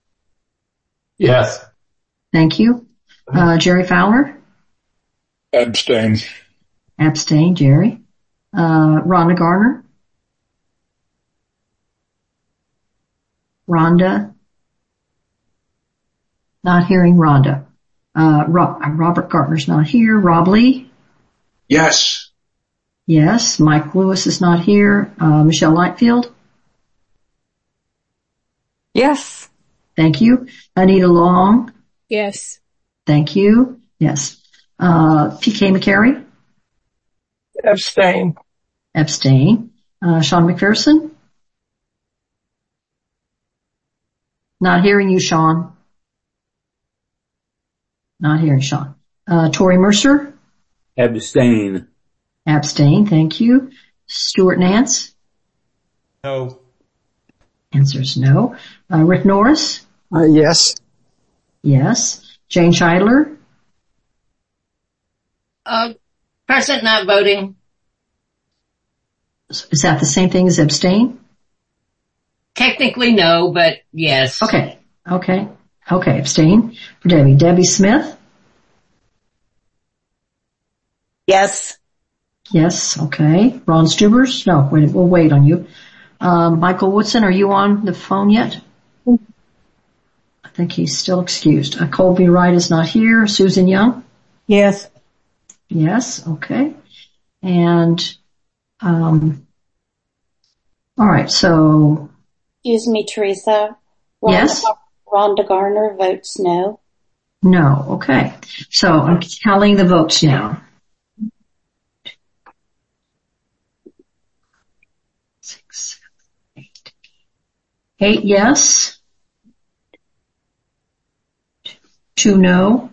Yes. Thank you. Jerry Fowler? Abstain. Abstain, Jerry. Rhonda Garner? Rhonda? Not hearing Rhonda. Robert Gartner's not here. Rob Lee? Yes. Yes. Mike Lewis is not here. Michelle Lightfield? Yes. Thank you. Anita Long? Yes. Thank you. Yes. P.K. McCary? Abstain. Abstain. Sean McPherson? Not hearing you, Sean. Not hearing Sean. Tori Mercer? Abstain. Abstain. Thank you. Stuart Nance? No. Answer's no. Rick Norris? Yes. Yes. Jane Scheidler? Present, not voting. Is that the same thing as abstain? Technically no, but yes. Okay. Abstain. For Debbie. Debbie Smith? Yes. Yes. Okay. Ron Stubers? No, wait, we'll wait on you. Michael Woodson, are you on the phone yet? I think he's still excused. Colby Wright is not here. Susan Young? Yes. Yes. Okay. And, all right. So. Excuse me, Teresa. Yes. Rhonda Garner votes no. No. Okay. So I'm tallying the votes now. 6, 7, 8. 8 yes. 2 no.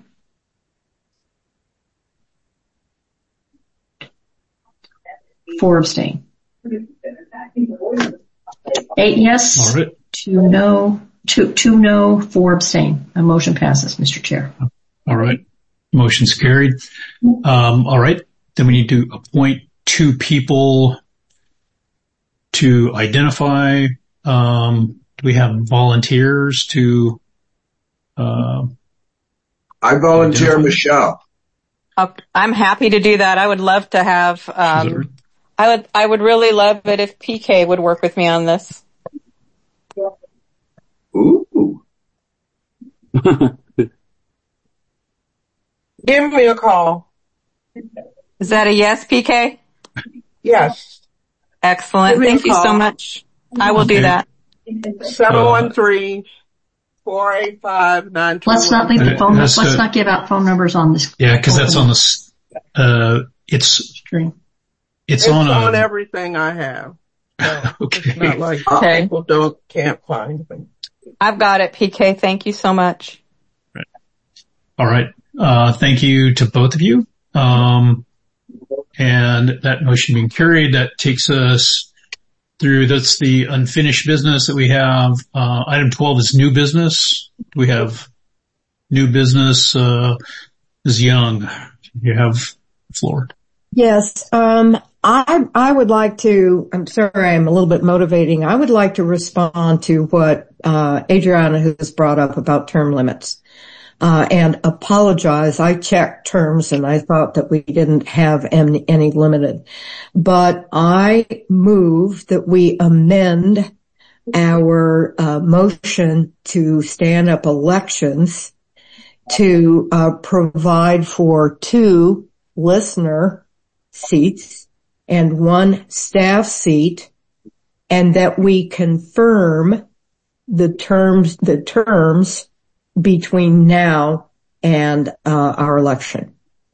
4 abstain. 8 yes. All right. 2 no. 2 no. 4 abstain. A motion passes, Mr. Chair. All right. Motion's carried. All right. Then we need to appoint 2 people to identify. Do we have volunteers to? I volunteer identify? Michelle. I'm happy to do that. I would love to have, I would really love it if PK would work with me on this. Ooh. Give me a call. Is that a yes, PK? Yes. Excellent. Thank you so much. I will do that. 713-485-92. Let's not leave the phone. Let's not give out phone numbers on this. Yeah, because that's on this. It's stream. It's on everything I have. Okay. It's not like people can't find me. I've got it, PK. Thank you so much. All right. Thank you to both of you. And that motion being carried, that takes us through, that's the unfinished business that we have. Item 12 is new business. We have new business. Ms. Young, you have the floor. Yes. I would like to, I'm sorry, I'm a little bit motivating. I would like to respond to what, Adriana has brought up about term limits, and apologize. I checked terms and I thought that we didn't have any limited, but I move that we amend our, motion to stand up elections to, provide for 2 listener seats and 1 staff seat, and that we confirm the terms between now and our election.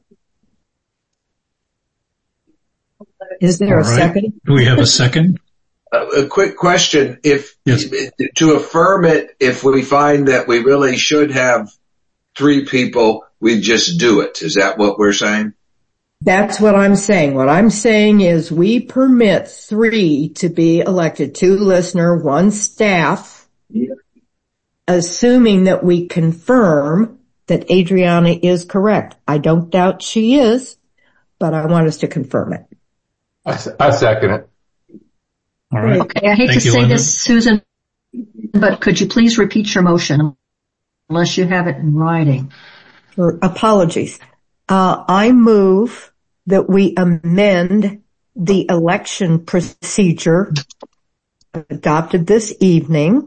Is there a second? Do we have a second? A quick question. To affirm it, if we find that we really should have 3 people, we just do it. Is that what we're saying? That's what I'm saying. What I'm saying is we permit 3 to be elected, 2 listener, 1 staff, assuming that we confirm that Adriana is correct. I don't doubt she is, but I want us to confirm it. I second it. All right. Okay, I hate to say this, Susan, but could you please repeat your motion unless you have it in writing? Apologies. I move that we amend the election procedure adopted this evening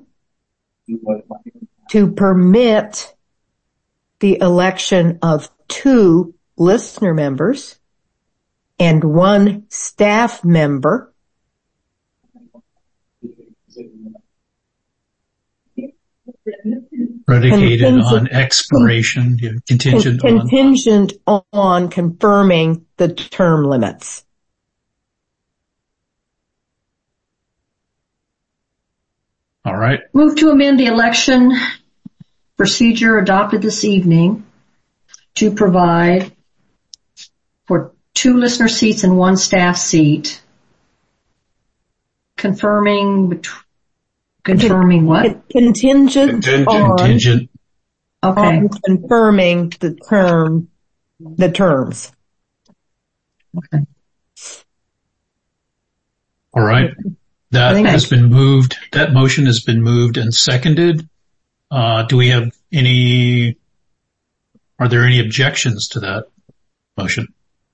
to permit the election of 2 listener members and 1 staff member predicated on expiration, contingent on confirming the term limits. All right. Move to amend the election procedure adopted this evening to provide for 2 listener seats and 1 staff seat, confirming what? Contingent. Okay. On confirming the terms. Okay. All right. That has been moved. That motion has been moved and seconded. Do we have are there any objections to that motion?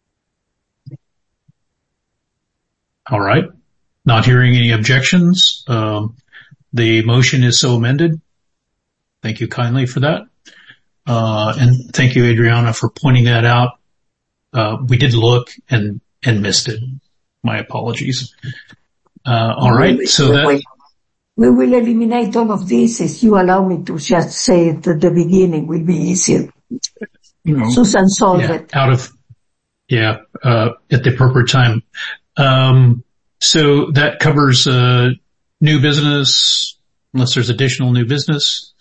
All right. Not hearing any objections. The motion is so amended. Thank you kindly for that. And thank you, Adriana, for pointing that out. We did look and missed it. My apologies. All right. So that we will eliminate all of this if you allow me to just say it at the beginning. Will be easier. Susan solved it. At the appropriate time. So that covers new business, unless there's additional new business.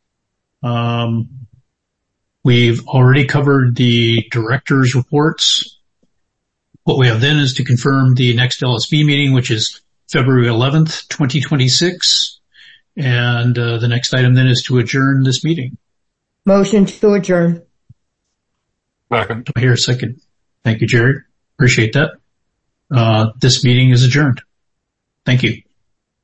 We've already covered the director's reports. What we have then is to confirm the next LSB meeting, which is February 11th, 2026. And the next item then is to adjourn this meeting. Motion to adjourn. Second. Do I hear a second? Thank you, Jerry. Appreciate that. This meeting is adjourned. Thank you.